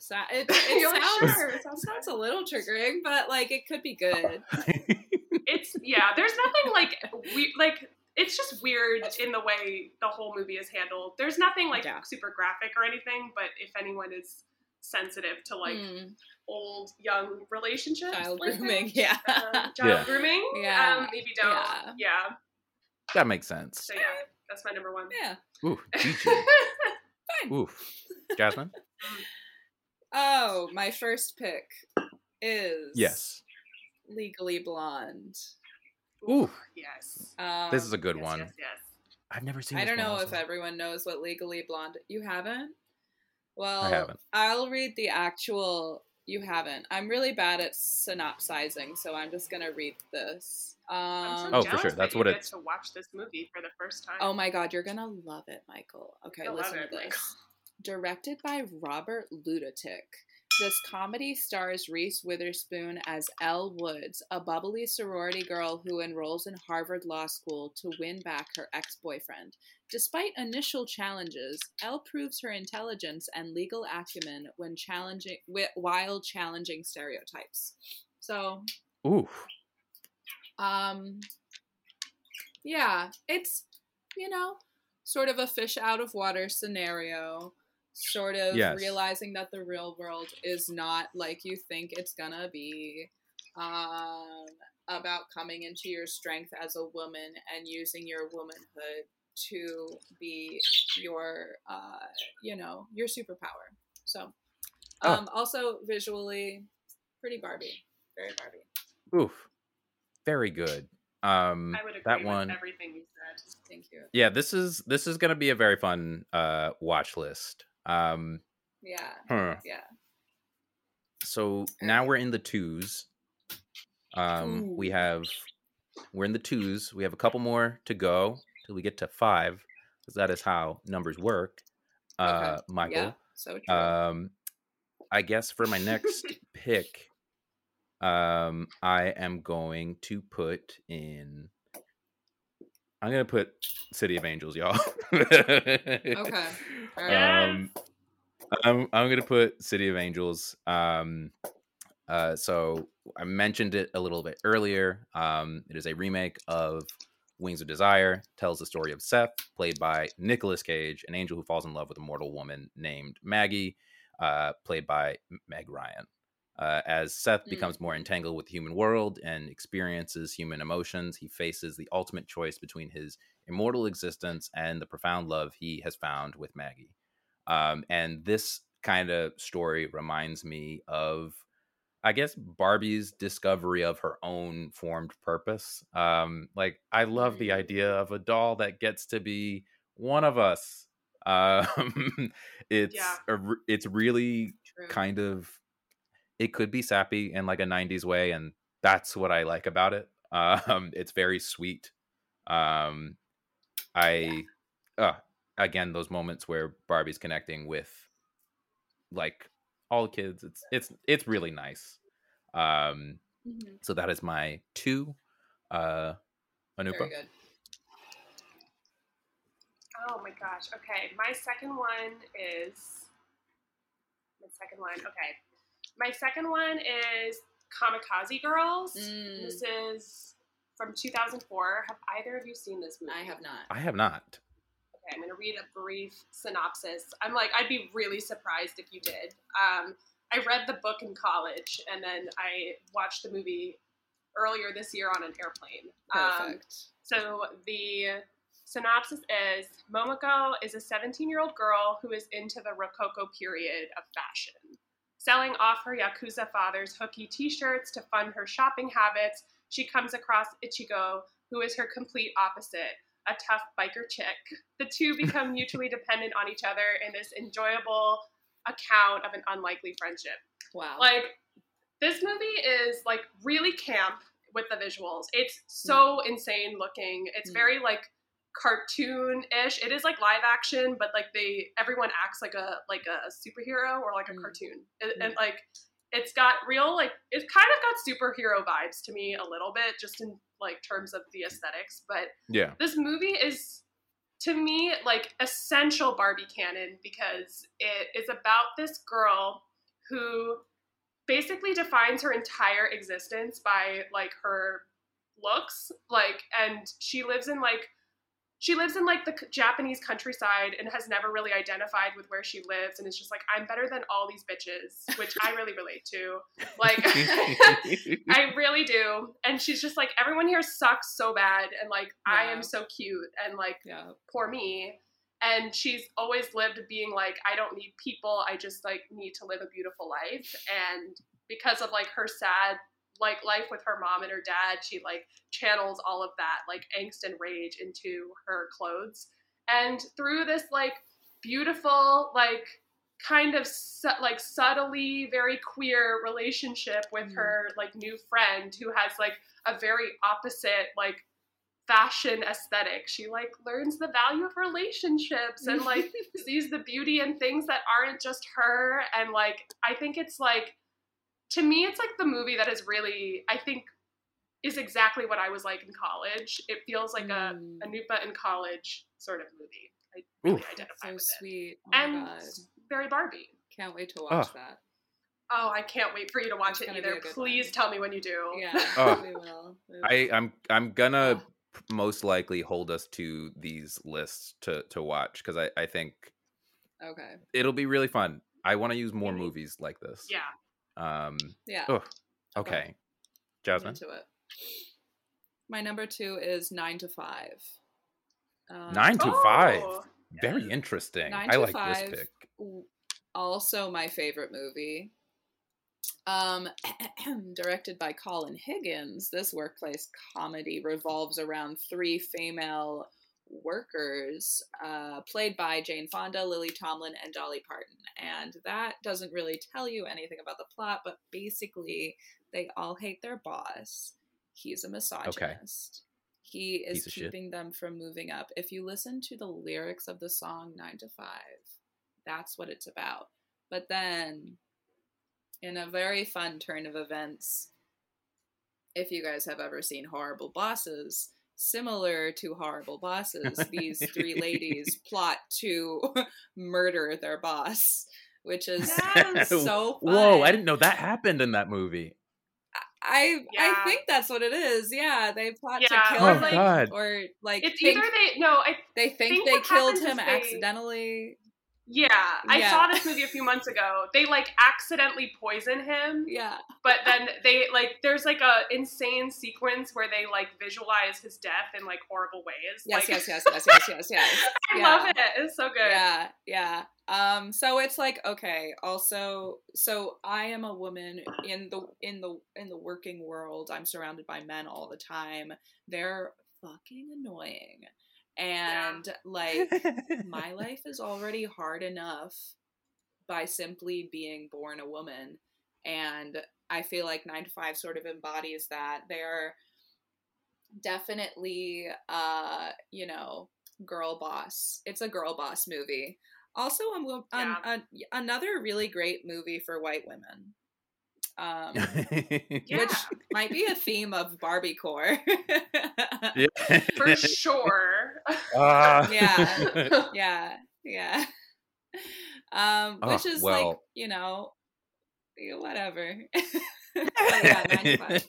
It sounds a little triggering, but it could be good. There's nothing it's just weird in the way the whole movie is handled. There's nothing like super graphic or anything, but if anyone is sensitive to like old young relationships, child like grooming, child grooming, maybe don't. Yeah, that makes sense. So yeah, that's my number one. Yeah. Ooh, Gigi. Fine. Oof. Jasmine? Oh, my first pick is Legally Blonde. Ooh. Yes. This is a good one. Yes. I've never seen I this don't know one if everyone knows what Legally Blonde... You haven't? Well, I haven't. I'll read the actual... You haven't. I'm really bad at synopsizing, so I'm just going to read this. I'm so for sure. That's what it's... to watch this movie for the first time. Oh my god, you're going to love it, Michael. Okay, listen to this. Michael. Directed by Robert Ludatic. This comedy stars Reese Witherspoon as Elle Woods, a bubbly sorority girl who enrolls in Harvard Law School to win back her ex-boyfriend. Despite initial challenges, Elle proves her intelligence and legal acumen while challenging stereotypes. So, yeah, it's, sort of a fish out of water scenario. Sort of realizing that the real world is not like you think it's gonna be, about coming into your strength as a woman and using your womanhood to be your, your superpower. So, also visually, pretty Barbie, very Barbie. Oof, very good. I would agree with everything you said. Thank you. Yeah, this is gonna be a very fun watch list. So now we're in the twos. We're in the twos. We have a couple more to go till we get to 5, because that is how numbers work. Michael. Yeah, so true. I guess for my next pick, I am going to put in. I'm gonna put City of Angels, y'all. Okay. All right. I'm gonna put City of Angels. So I mentioned it a little bit earlier. It is a remake of Wings of Desire. Tells the story of Seth, played by Nicolas Cage, an angel who falls in love with a mortal woman named Maggie, played by Meg Ryan. As Seth becomes more entangled with the human world and experiences human emotions, he faces the ultimate choice between his immortal existence and the profound love he has found with Maggie. And this kind of story reminds me of, I guess, Barbie's discovery of her own formed purpose. I love the idea of a doll that gets to be one of us. It's really True. kind of, it could be sappy in like a 90s way, and that's what I like about it. It's very sweet. Again, those moments where Barbie's connecting with like all kids, it's really nice. So that is my 2. Anupa. Very good. Oh my gosh. Okay. My second one is Kamikaze Girls. This is from 2004. Have either of you seen this movie? I have not. I have not. Okay, I'm going to read a brief synopsis. I'd be really surprised if you did. I read the book in college, and then I watched the movie earlier this year on an airplane. Perfect. So the synopsis is, Momoko is a 17-year-old girl who is into the Rococo period of fashion. Selling off her Yakuza father's hooky t-shirts to fund her shopping habits, she comes across Ichigo, who is her complete opposite, a tough biker chick. The two become mutually dependent on each other in this enjoyable account of an unlikely friendship. Wow. Like, this movie is, like, really camp with the visuals. It's so insane looking. It's very, like, cartoon-ish. It is, like, live action, but, like, everyone acts like a superhero or, like, a cartoon. And, like, it's got real, like, it kind of got superhero vibes to me a little bit, just in, like, terms of the aesthetics. But yeah, this movie is, to me, like, essential Barbie canon, because it is about this girl who basically defines her entire existence by, like, her looks, like, and she lives in, like, she lives in like the Japanese countryside and has never really identified with where she lives, and it's just like, I'm better than all these bitches, which I really relate to. Like, I really do. And she's just like, everyone here sucks so bad, and like, I am so cute, and like, poor me. And she's always lived being like, I don't need people, I just like need to live a beautiful life. And because of like her sad like life with her mom and her dad, she like channels all of that like angst and rage into her clothes. And through this like beautiful, like kind of like subtly very queer relationship with her like new friend, who has like a very opposite like fashion aesthetic, she like learns the value of relationships and like sees the beauty in things that aren't just her. And like, I think it's like, to me, it's like the movie that is really, I think, is exactly what I was like in college. It feels like a Anupa in college sort of movie. I really identify with sweet. it. Oh and God. very Barbie. Can't wait to watch that. Oh, I can't wait for you to watch it either. Please tell me when you do. Yeah, we will. I'm gonna most likely hold us to these lists to watch, because I think it'll be really fun. I want to use more movies like this. Yeah. Oh, okay. Jasmine? Into it. My number 2 is 9 to 5. 9 to 5. Very interesting. 9 I to like 5, this pick. Also my favorite movie. Directed by Colin Higgins, this workplace comedy revolves around 3 female workers, played by Jane Fonda, Lily Tomlin, and Dolly Parton. And that doesn't really tell you anything about the plot, but basically they all hate their boss. He's a misogynist. He is keeping them from moving up. If you listen to the lyrics of the song 9 to 5, that's what it's about. But then, in a very fun turn of events, if you guys have ever seen Horrible Bosses, similar to Horrible Bosses, these 3 ladies plot to murder their boss, which is so fun. Whoa, I didn't know that happened in that movie. I think that's what it is. Yeah, they plot to kill him, God. or like it's think, either they think they killed him accidentally. Yeah, I saw this movie a few months ago. They like accidentally poison him. Yeah. But then they like, there's like a insane sequence where they like visualize his death in like horrible ways. Yes, like, yes. I love it. It's so good. Yeah. So it's like, okay, also, so I am a woman in the working world. I'm surrounded by men all the time. They're fucking annoying. And like, my life is already hard enough by simply being born a woman. And I feel like 9 to 5 sort of embodies that. They're definitely, girl boss. It's a girl boss movie. Also, another really great movie for white women. Which might be a theme of Barbie core. For sure. Yeah. Which is like, whatever. But yeah, 9 to 5.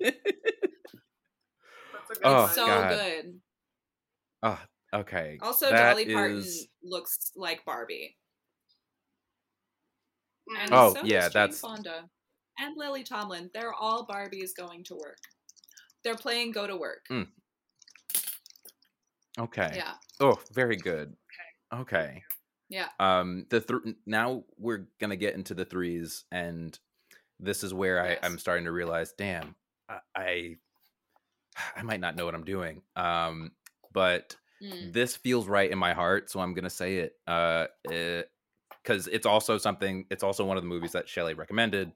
It's so God. good. Oh, okay. Also, Dolly Parton looks like Barbie. And so does Jane Fonda. And Lily Tomlin. They're all Barbies going to work. They're playing Go to Work. Okay. Yeah. Oh, very good. Okay. Yeah. Now we're gonna get into the 3s, and this is where I'm starting to realize, damn, I might not know what I'm doing. But this feels right in my heart, so I'm gonna say it. Because it's also one of the movies that Shelley recommended.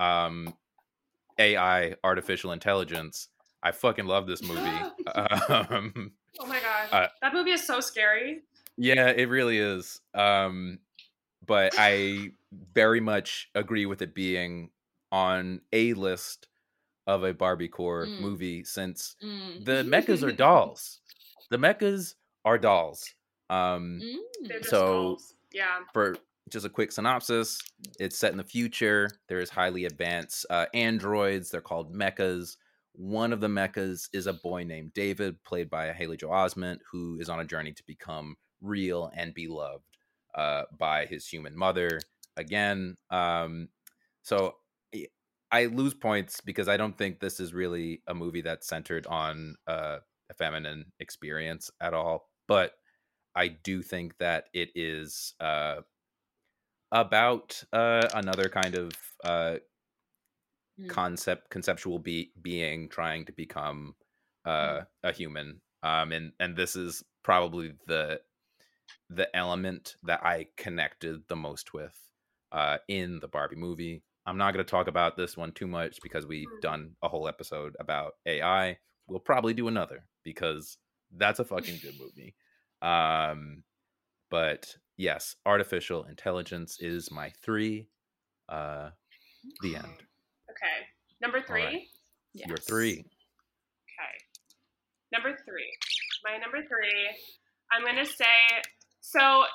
AI, artificial intelligence. I fucking love this movie. Oh my god, that movie is so scary. Yeah, it really is. But I very much agree with it being on a list of a Barbie core movie, since the mechas are dolls. The mechas are dolls. They're just dolls. Yeah. For just a quick synopsis, it's set in the future. There's highly advanced androids. They're called mechas, One of the mechas is a boy named David, played by Haley Joel Osment, who is on a journey to become real and be loved by his human mother again. So I lose points because I don't think this is really a movie that's centered on a feminine experience at all. But I do think that it is about another kind of conceptual being trying to become a human. And this is probably the element that I connected the most with in the Barbie movie. I'm not going to talk about this one too much because we've done a whole episode about AI. We'll probably do another because that's a fucking good movie. But yes, artificial intelligence is my 3. The end. Okay. Number 3? Right. Yes. Your 3. Okay. Number 3. My number 3, I'm going to say, so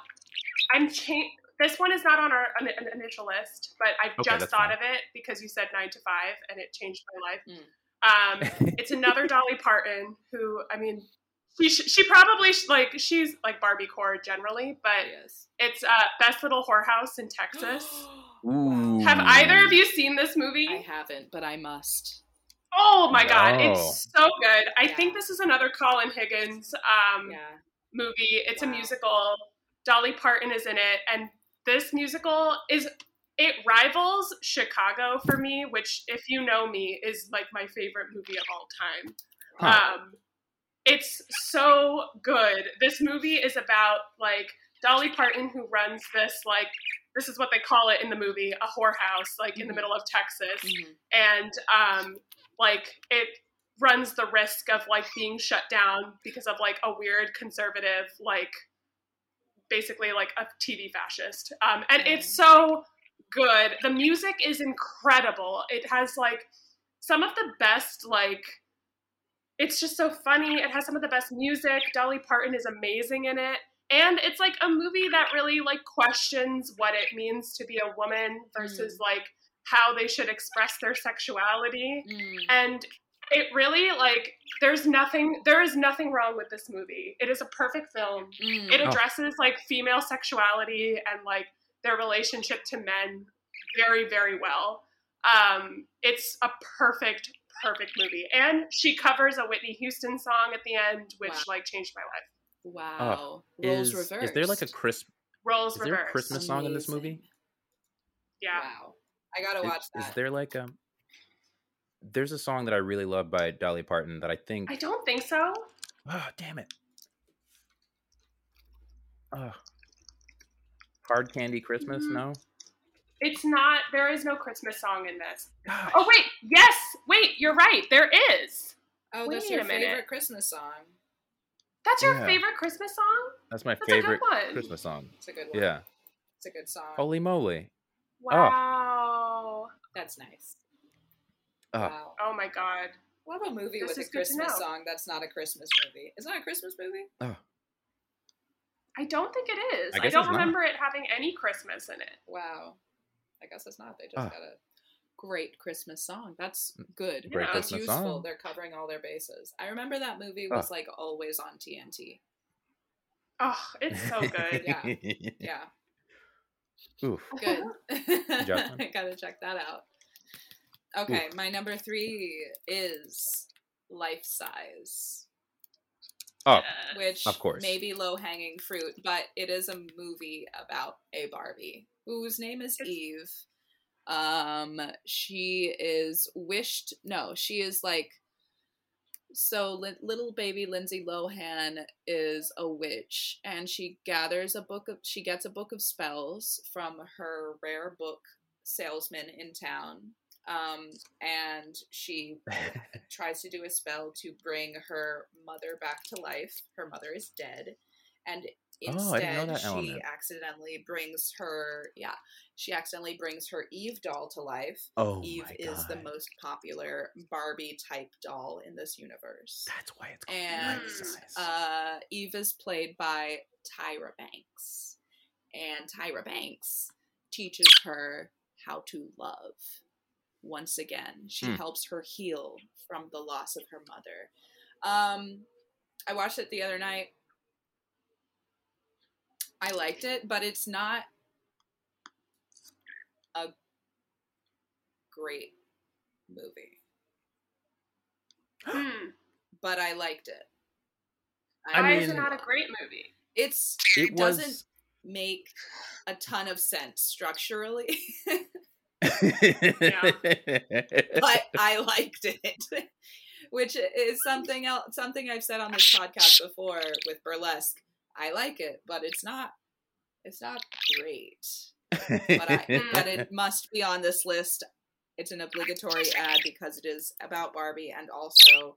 this one is not on our initial list, but I've just thought of it because you said 9 to 5 and it changed my life. It's another Dolly Parton who, I mean, she probably, like, she's like Barbie core generally, but it's Best Little Whorehouse in Texas. Ooh. Have either of you seen this movie? I haven't, but I must. Oh my God, it's so good. I think this is another Colin Higgins movie. It's a musical. Dolly Parton is in it, and this musical it rivals Chicago for me, which, if you know me, is like my favorite movie of all time. It's so good. This movie is about like Dolly Parton, who runs this, like, this is what they call it in the movie, a whorehouse, like in the middle of Texas. And like it runs the risk of like being shut down because of like a weird conservative, like basically like a TV fascist. And it's so good. The music is incredible. It has like some of the best, like, it's just so funny. It has some of the best music. Dolly Parton is amazing in it. And it's like a movie that really like questions what it means to be a woman versus like how they should express their sexuality. And it really, like, there is nothing wrong with this movie. It is a perfect film. It addresses like female sexuality and like their relationship to men very, very well. It's a perfect movie. And she covers a Whitney Houston song at the end, which like changed my life. Wow. Roles reversed. Is there like a Roles is there a Christmas song in this movie? Yeah. Wow. I gotta watch that. Is there like there's a song that I really love by Dolly Parton that I think... I don't think so. Oh, damn it. Hard Candy Christmas, no? It's not. There is no Christmas song in this. Gosh. Oh, wait. Yes. Wait, you're right. There is. Oh, that's your favorite Christmas song. That's your favorite Christmas song? That's my favorite Christmas song. It's a good one. Yeah. It's a good song. Holy moly. Wow. That's nice. Wow. Oh my God. What about a movie with a Christmas song that's not a Christmas movie? Is that a Christmas movie? Oh. I don't think it is. I don't remember it having any Christmas in it. Wow. I guess it's not. They just got a great Christmas song. That's good. Great That's Christmas useful. song. They're covering all their bases. I remember that movie was like always on TNT. Oh, it's so good. Yeah. Oof. Good. I gotta check that out. Okay, my number 3 is Life Size. Oh, which of course. may be low-hanging fruit, but it is a movie about a Barbie whose name is Eve. She is little baby Lindsay Lohan is a witch, and she gets a book of spells from her rare book salesman in town. And she tries to do a spell to bring her mother back to life. Her mother is dead. And instead she accidentally brings her Eve doll to life. Oh, Eve is the most popular Barbie type doll in this universe. That's why it's called Life Size. Eve is played by Tyra Banks. And Tyra Banks teaches her how to love. once again. She helps her heal from the loss of her mother. I watched it the other night. I liked it, but it's not a great movie. But I liked it. Why is it not a great movie? It doesn't make a ton of sense structurally. Yeah. But I liked it. Which is something I've said on this podcast before with Burlesque. I like it, but it's not great. But it must be on this list. It's an obligatory ad because it is about Barbie, and also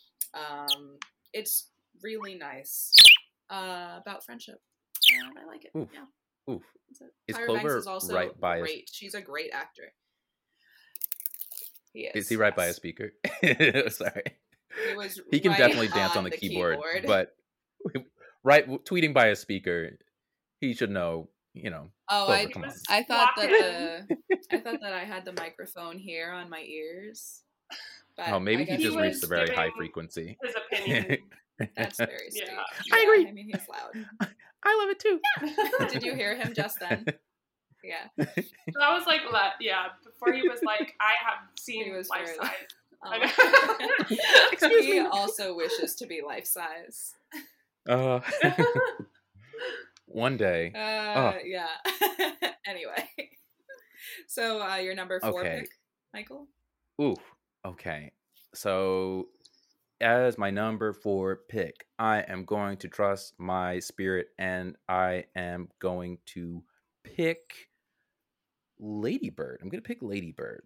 it's really nice about friendship. And I like it. Oof. Yeah. Oof. Is Tyra Clover Banks is also right by great. She's a great actor. He is. Is he right by a speaker? Sorry. He can right definitely dance on the keyboard, but tweeting by a speaker, he should know, Oh, Clover, come on. I thought that I had the microphone here on my ears. But Maybe he just reached a very high giving frequency. His opinion. That's very sweet. Yeah. I agree. I mean, he's loud. I love it too. Did you hear him just then? Yeah. So I was like, before he was like, I have seen He was life very size. Excuse me. He also wishes to be life size. One day. Yeah. Anyway. So your number 4 pick, Michael? Ooh. Okay. So as my number 4 pick, I am going to trust my spirit, and I am going to pick Lady Bird. I'm going to pick Lady Bird.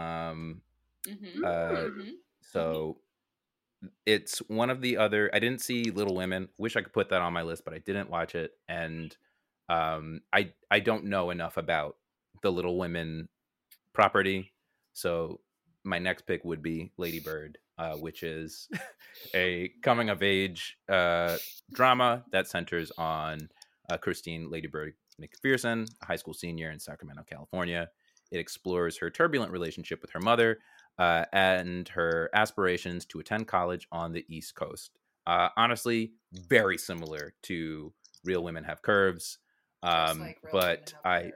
So it's one of the other. I didn't see Little Women. Wish I could put that on my list, but I didn't watch it, and I don't know enough about the Little Women property. So my next pick would be Lady Bird, which is a coming of age drama that centers on Christine Lady Bird McPherson, a high school senior in Sacramento, California. It explores her turbulent relationship with her mother and her aspirations to attend college on the East Coast. Honestly, very similar to Real Women Have Curves. But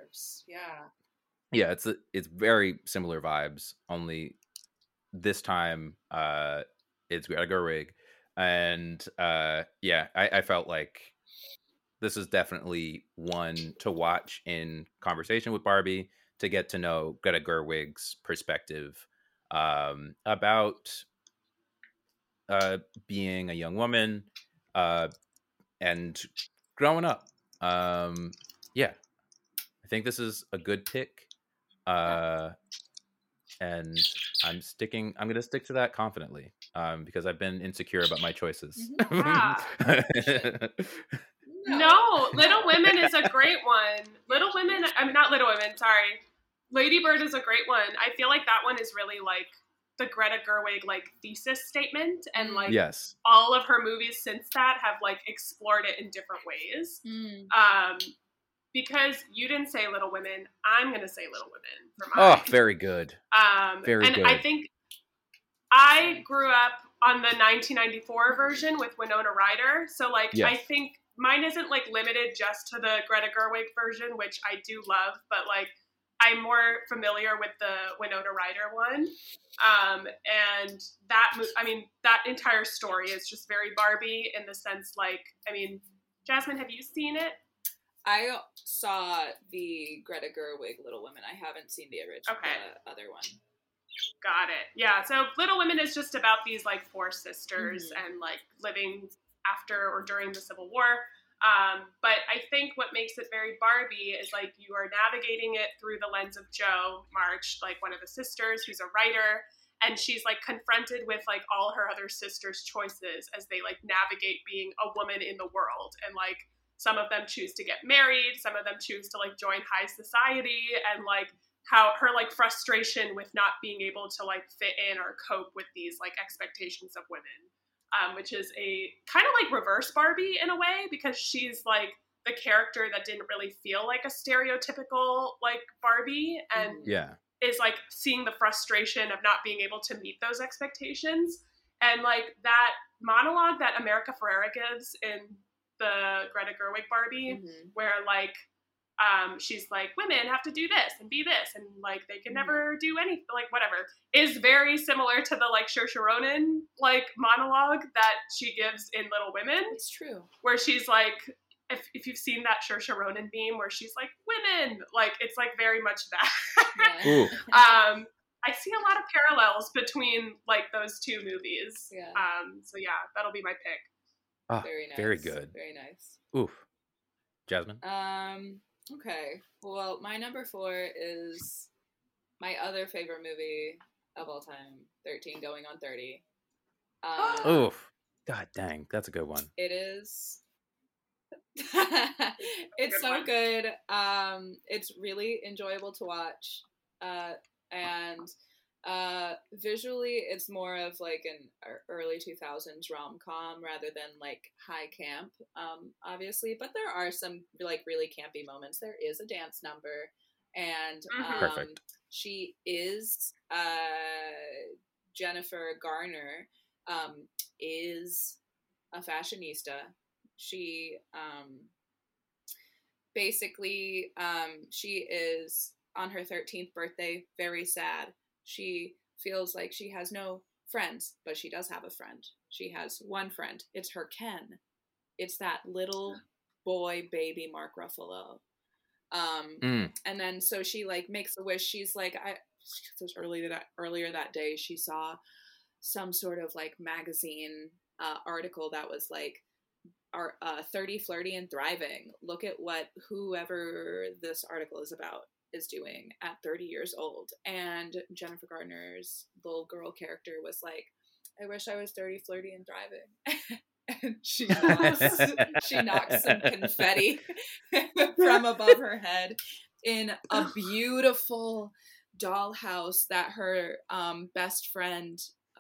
it's very similar vibes. Only this time, it's Greta Gerwig, and I felt like this is definitely one to watch in conversation with Barbie to get to know Greta Gerwig's perspective about being a young woman and growing up. I think this is a good pick, and I'm going to stick to that confidently because I've been insecure about my choices. No, Little Women is a great one. Not Little Women, sorry. Lady Bird is a great one. I feel like that one is really like the Greta Gerwig like thesis statement, and like all of her movies since that have like explored it in different ways. Because you didn't say Little Women, I'm going to say Little Women for mine. Oh, very good. Very good. I think I grew up on the 1994 version with Winona Ryder, so like I think mine isn't like limited just to the Greta Gerwig version, which I do love, but like I'm more familiar with the Winona Ryder one. And that entire story is just very Barbie in the sense like, Jasmine, have you seen it? I saw the Greta Gerwig Little Women. I haven't seen the original, other one. Got it. Yeah. So Little Women is just about these like 4 sisters and like living after or during the Civil War. But I think what makes it very Barbie is like you are navigating it through the lens of Jo March, like one of the sisters who's a writer, and she's like confronted with like all her other sisters' choices as they like navigate being a woman in the world. And like some of them choose to get married, some of them choose to like join high society, and like how her like frustration with not being able to like fit in or cope with these like expectations of women. Which is a kind of like reverse Barbie in a way, because she's like the character that didn't really feel like a stereotypical like Barbie, and is like seeing the frustration of not being able to meet those expectations. And like that monologue that America Ferrera gives in the Greta Gerwig Barbie, where like she's like, women have to do this and be this, and like they can never do anything, like whatever, is very similar to the like Saoirse Ronan like monologue that she gives in Little Women. It's true. Where she's like, if you've seen that Saoirse Ronan meme where she's like, women, like it's like very much that. Ooh. I see a lot of parallels between like those two movies. Yeah. So yeah, that'll be my pick. Oh, Very nice. very good. Very nice. Oof. Jasmine? Okay. Well, my number 4 is my other favorite movie of all time, 13 Going on 30. Oof. God dang, that's a good one. It is. It's so good. It's really enjoyable to watch. And visually it's more of like an early 2000s rom-com rather than like high camp, obviously, but there are some like really campy moments. There is a dance number, and Perfect. she is Jennifer Garner is a fashionista. She basically she is on her 13th birthday, very sad. She feels like she has no friends, but she does have a friend. She has one friend. It's her Ken. It's that little boy baby Mark Ruffalo. And then so she like makes a wish. She's like, earlier that day she saw some sort of like magazine article that was like, 30, flirty, and thriving. Look at what whoever this article is about is doing at 30 years old. And Jennifer Garner's little girl character was like, I wish I was 30, flirty, and thriving. And she knocks some confetti from above her head in a beautiful dollhouse that her best friend,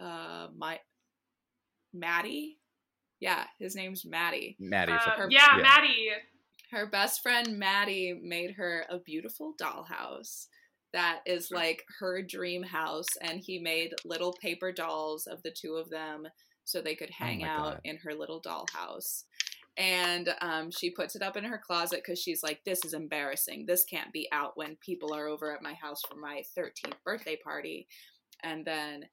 Maddie? Yeah, his name's Maddie. Maddie. Maddie. Her best friend Maddie made her a beautiful dollhouse that is like her dream house, and he made little paper dolls of the two of them so they could hang out in her little dollhouse. And she puts it up in her closet because she's like, this is embarrassing. This can't be out when people are over at my house for my 13th birthday party. And then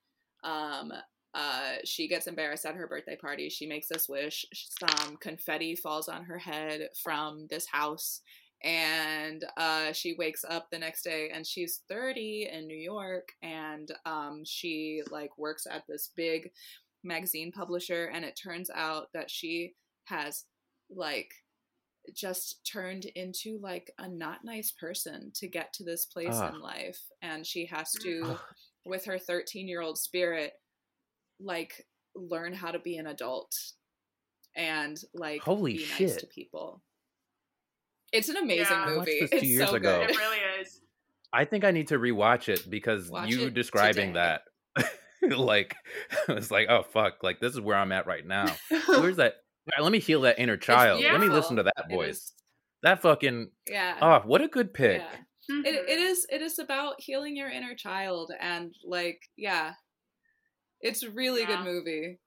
she gets embarrassed at her birthday party. She makes this wish. Some confetti falls on her head from this house, and she wakes up the next day and she's 30 in New York, and she like works at this big magazine publisher, and it turns out that she has like just turned into like a not nice person to get to this place in life, and she has to with her 13-year-old spirit like learn how to be an adult and like be nice to people. It's an amazing movie. I watched this 2 it's years so ago. good. It really is. I think I need to rewatch it because you describing that, like, it's like, oh fuck, like this is where I'm at right now. Where's that? Let me heal that inner child. Let me listen to that voice. That fucking oh, what a good pick. Yeah. It is about healing your inner child, and like it's a really good movie.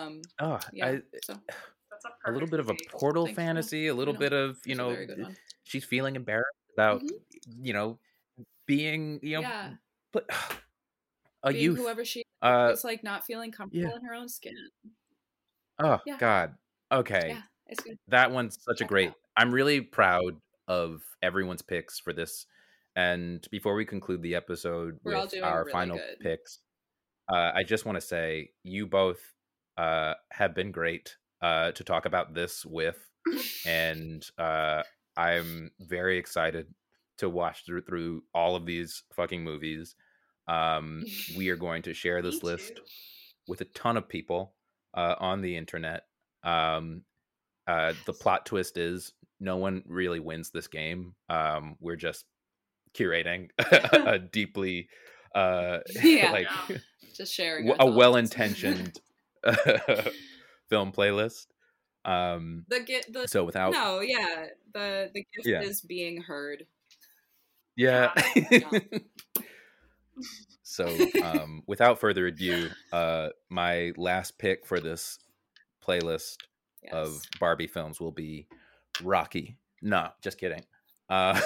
A little bit of a portal fantasy, a little bit of, you know, she's feeling embarrassed about, you know, being, you know, but a being youth. Whoever she is, like not feeling comfortable in her own skin. Oh, God. Okay. Yeah, it's good. That one's such a great, I'm really proud of everyone's picks for this. And before we conclude the episode with our really final picks, I just want to say you both have been great to talk about this with, and I'm very excited to watch through all of these fucking movies. We are going to share this list with a ton of people on the internet. The plot twist is no one really wins this game. We're just curating a deeply like just sharing a well-intentioned film playlist. The gift is being heard. Yeah. So without further ado, my last pick for this playlist of Barbie films will be Rocky. No, just kidding. Nice.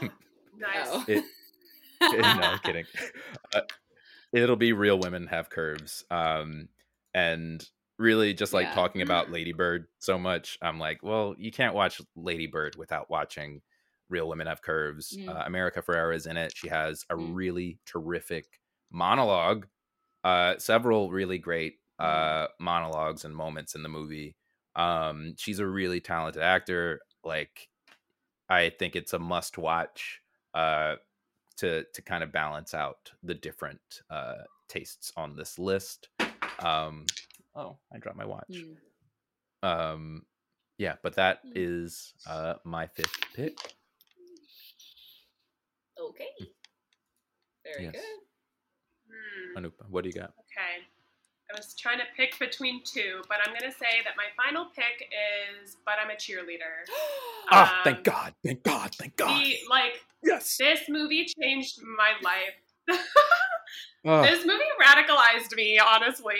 No, I'm kidding. It'll be Real Women Have Curves. And really just like talking about Lady Bird so much, I'm like, well, you can't watch Lady Bird without watching Real Women Have Curves. America Ferrera is in it. She has a really terrific monologue, several really great monologues and moments in the movie. She's a really talented actor. Like, I think it's a must watch to kind of balance out the different tastes on this list. Oh, I dropped my watch. Yeah, but that is my fifth pick. Okay. Very good. Anupa, what do you got? Okay. I was trying to pick between two, but I'm going to say that my final pick is But I'm a Cheerleader. Thank God. Thank God. Thank God. Yes. This movie changed my life. This movie radicalized me, honestly.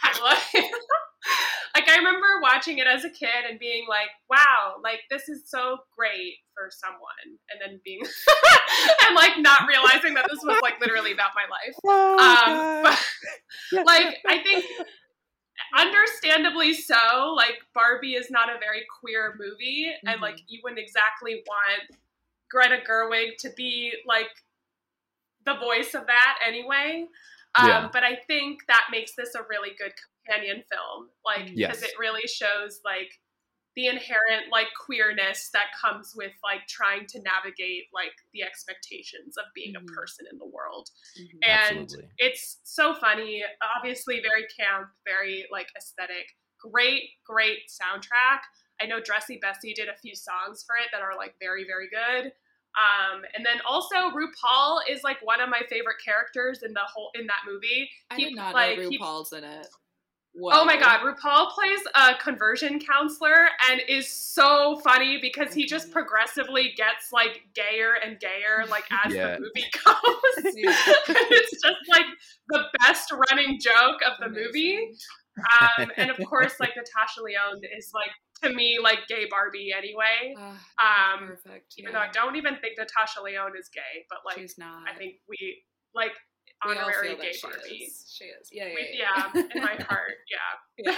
Like, I remember watching it as a kid and being like, wow, like, this is so great for someone. And then being, and like, not realizing that this was like literally about my life. But, like, I think understandably so, like, Barbie is not a very queer movie. And like, you wouldn't exactly want Greta Gerwig to be like the voice of that anyway. But I think that makes this a really good companion film, like, because it really shows like the inherent like queerness that comes with like trying to navigate like the expectations of being a person in the world. And it's so funny, obviously very camp, very like aesthetic, great soundtrack. I know Dressy Bessie did a few songs for it that are like very, very good. And then also RuPaul is like one of my favorite characters in that movie. I did not know RuPaul's in it. Whoa. Oh my God, RuPaul plays a conversion counselor and is so funny because he just progressively gets like gayer and gayer like as the movie goes. It's just like the best running joke of the movie. And of course, like Natasha Lyonne is like, to me, like gay Barbie anyway. Perfect. Even though I don't even think Natasha Lyonne is gay, but like, she's not. I think we like honorary gay Barbie. She is. Yeah, in my heart. Yeah.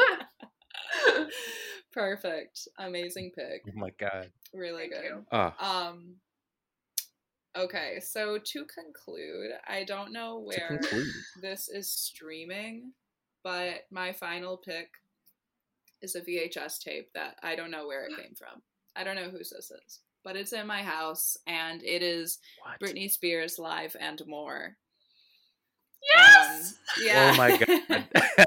Perfect. Amazing pick. Oh my God. Really good. Okay, so to conclude, I don't know where this is streaming, but my final pick is a VHS tape that I don't know where it came from. I don't know whose this is, but it's in my house, and it is Britney Spears Live and More. Yes! Oh my God.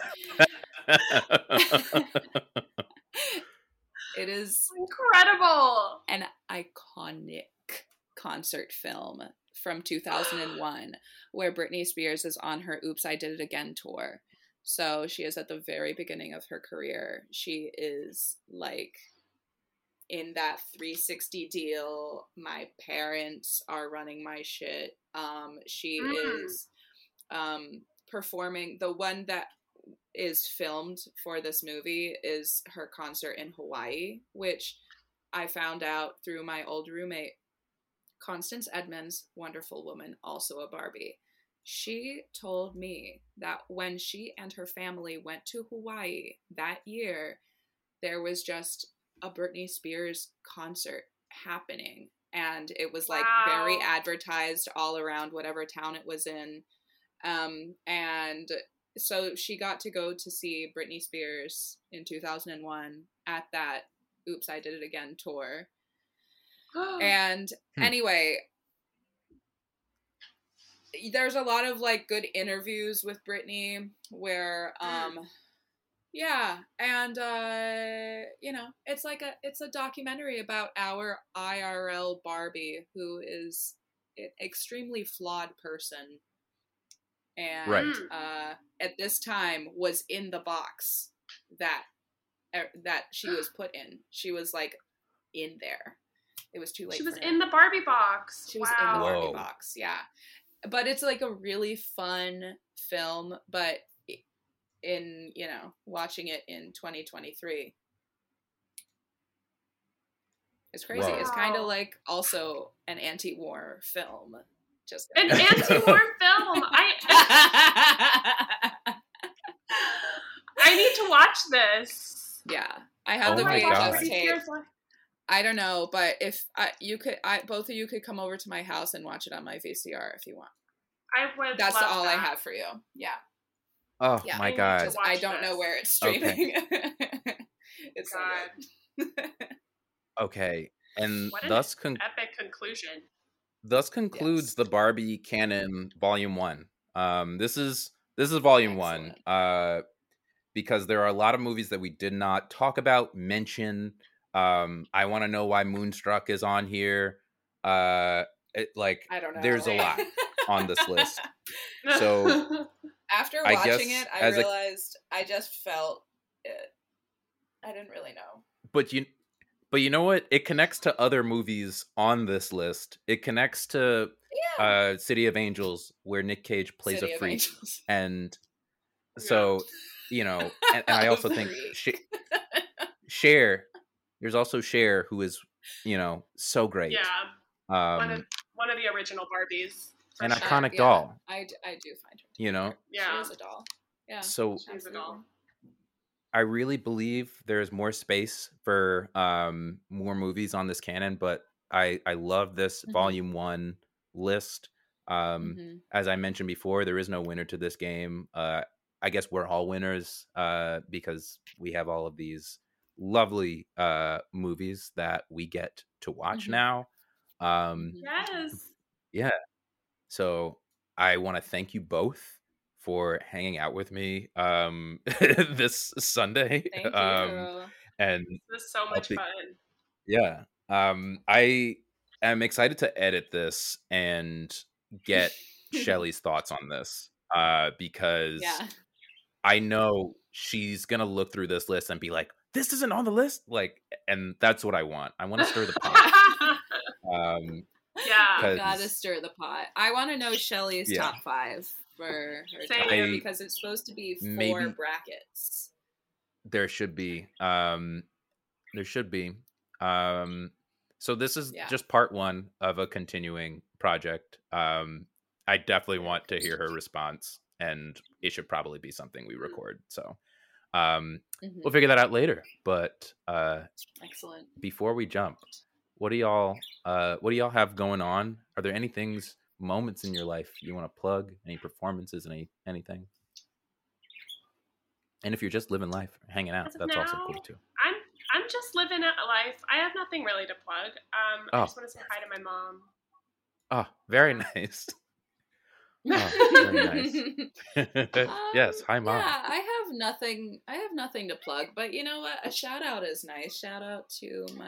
It is incredible. An iconic concert film from 2001 where Britney Spears is on her Oops, I Did It Again tour. So she is at the very beginning of her career. She is like in that 360 deal. My parents are running my shit. She is performing. The one that is filmed for this movie is her concert in Hawaii, which I found out through my old roommate, Constance Edmonds, wonderful woman, also a Barbie. She told me that when she and her family went to Hawaii that year, there was just a Britney Spears concert happening. And it was like very advertised all around whatever town it was in. And so she got to go to see Britney Spears in 2001 at that Oops, I Did It Again tour. And anyway, there's a lot of like good interviews with Britney where yeah, and you know, it's a documentary about our IRL Barbie, who is an extremely flawed person, and at this time was in the box that she was put in. She was like in there. It was too late. She was in the Barbie box. She was in the Barbie box. Yeah. but it's like a really fun film, but in, you know, watching it in 2023, it's crazy. Wow. It's kind of like also an anti-war film. Just an anti-war film. I need to watch this. Yeah, I have Oh the my God. VHS tape. I don't know, but if you could, both of you could come over to my house and watch it on my VCR if you want. I would. That's love all that. I have for you. Yeah. Oh Yeah. my I need God. to Just, watch I don't this. know where it's streaming. It's so God. good. Okay. And What an thus epic conclusion. concludes Yes. the Barbie canon volume 1. This is volume 1. Because there are a lot of movies that we did not talk about, mention. I Want to Know Why Moonstruck is on here. I don't know. There's a lot on this list. So After I watching guess it, I as a- realized I just felt it. I didn't really know. But you know what? It connects to other movies on this list. It connects to Yeah. City of Angels, where Nick Cage plays City a of freak, Angels. and so and I also think Freak. Cher. There's also Cher, who is so great. Yeah, one of the original Barbies. for An sure. iconic Yeah, doll. I do find her. Yeah. Yeah. She is a doll. Yeah. So She's a absolutely. doll. I really believe there's more space for more movies on this canon, but I love this volume 1 list. As I mentioned before, there is no winner to this game. I guess we're all winners because we have all of these lovely movies that we get to watch now. Yes. Yeah. So I want to thank you both for hanging out with me this Sunday. Thank you. And This is so much be- fun. yeah, I am excited to edit this and get Shelly's thoughts on this because Yeah. I know she's gonna look through this list and be like, "This isn't on the list," and that's what I want. I want to stir the pot. Yeah. 'Cause- Gotta stir the pot. I want to know Shelly's Yeah. top 5 for her Same. top because it's supposed to be 4 Maybe- brackets. There should be. So this is Yeah. just part 1 of a continuing project. I definitely want to hear her response, and it should probably be something we record. So we'll figure that out later. But Excellent. before we jump, what do y'all have going on? Are there any moments in your life you want to plug? Any performances? Anything? And if you're just living life, hanging out, As of that's also now, cool too. I'm just living a life. I have nothing really to plug. I just want to say hi to my mom. Oh, very nice. Oh, very nice. Yes, hi, Mom. Yeah, I have nothing to plug, but you know what? A shout out is nice. Shout out to my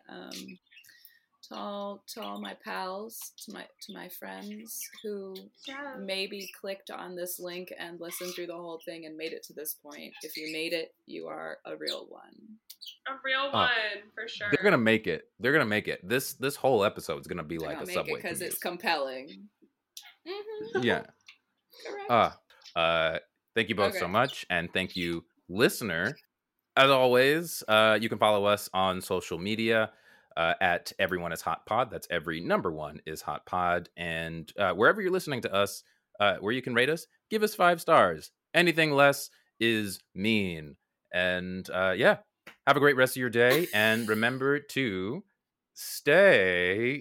to all my pals, to my friends who maybe clicked on this link and listened through the whole thing and made it to this point. If you made it, you are a real one. A real one, for sure. They're gonna make it. They're gonna make it. This whole episode is gonna be They're like gonna a make subway it because commute. it's compelling. Yeah. Correct. Thank you both so Okay. much, and thank you, listener. As always, you can follow us on social media at Everyone is Hot Pod. That's every number 1 is Hot Pod, and wherever you're listening to us, where you can rate us, give us 5 stars. Anything less is mean. And have a great rest of your day, and remember to stay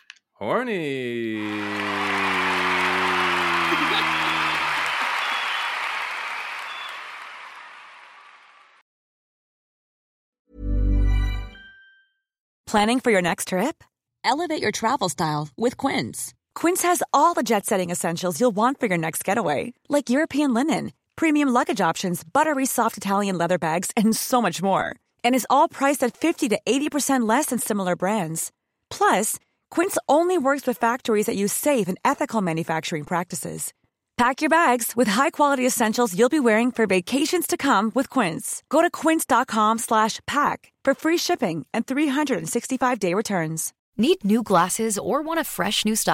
horny. Planning for your next trip? Elevate your travel style with Quince. Quince has all the jet-setting essentials you'll want for your next getaway, like European linen, premium luggage options, buttery soft Italian leather bags, and so much more. And is all priced at 50 to 80% less than similar brands. Plus, Quince only works with factories that use safe and ethical manufacturing practices. Pack your bags with high-quality essentials you'll be wearing for vacations to come with Quince. Go to quince.com/pack for free shipping and 365-day returns. Need new glasses or want a fresh new style?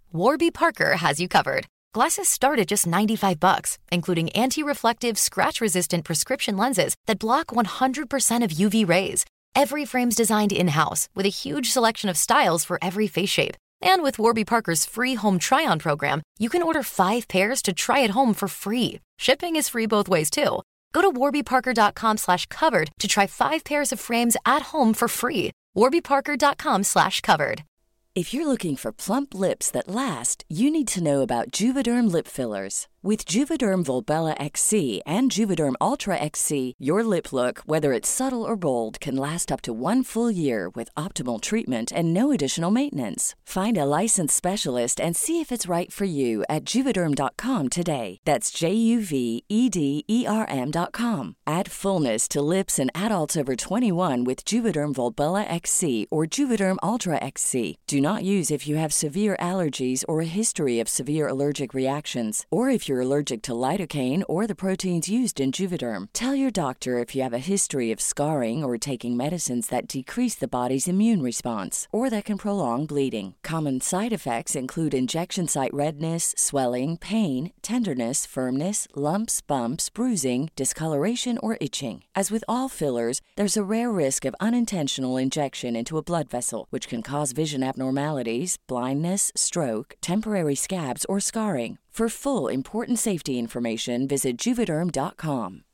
Warby Parker has you covered. Glasses start at just $95, including anti-reflective, scratch-resistant prescription lenses that block 100% of UV rays. Every frame's designed in-house with a huge selection of styles for every face shape. And with Warby Parker's free home try-on program, you can order 5 pairs to try at home for free. Shipping is free both ways, too. Go to warbyparker.com/covered to try 5 pairs of frames at home for free. warbyparker.com/covered. If you're looking for plump lips that last, you need to know about Juvederm lip fillers. With Juvederm Volbella XC and Juvederm Ultra XC, your lip look, whether it's subtle or bold, can last up to 1 full year with optimal treatment and no additional maintenance. Find a licensed specialist and see if it's right for you at Juvederm.com today. That's JUVEDERM.com. Add fullness to lips in adults over 21 with Juvederm Volbella XC or Juvederm Ultra XC. Do not use if you have severe allergies or a history of severe allergic reactions, or if you're allergic to lidocaine or the proteins used in Juvederm. Tell your doctor if you have a history of scarring or taking medicines that decrease the body's immune response or that can prolong bleeding. Common side effects include injection site redness, swelling, pain, tenderness, firmness, lumps, bumps, bruising, discoloration, or itching. As with all fillers, there's a rare risk of unintentional injection into a blood vessel, which can cause vision abnormalities, blindness, stroke, temporary scabs, or scarring. For full, important safety information, visit Juvederm.com.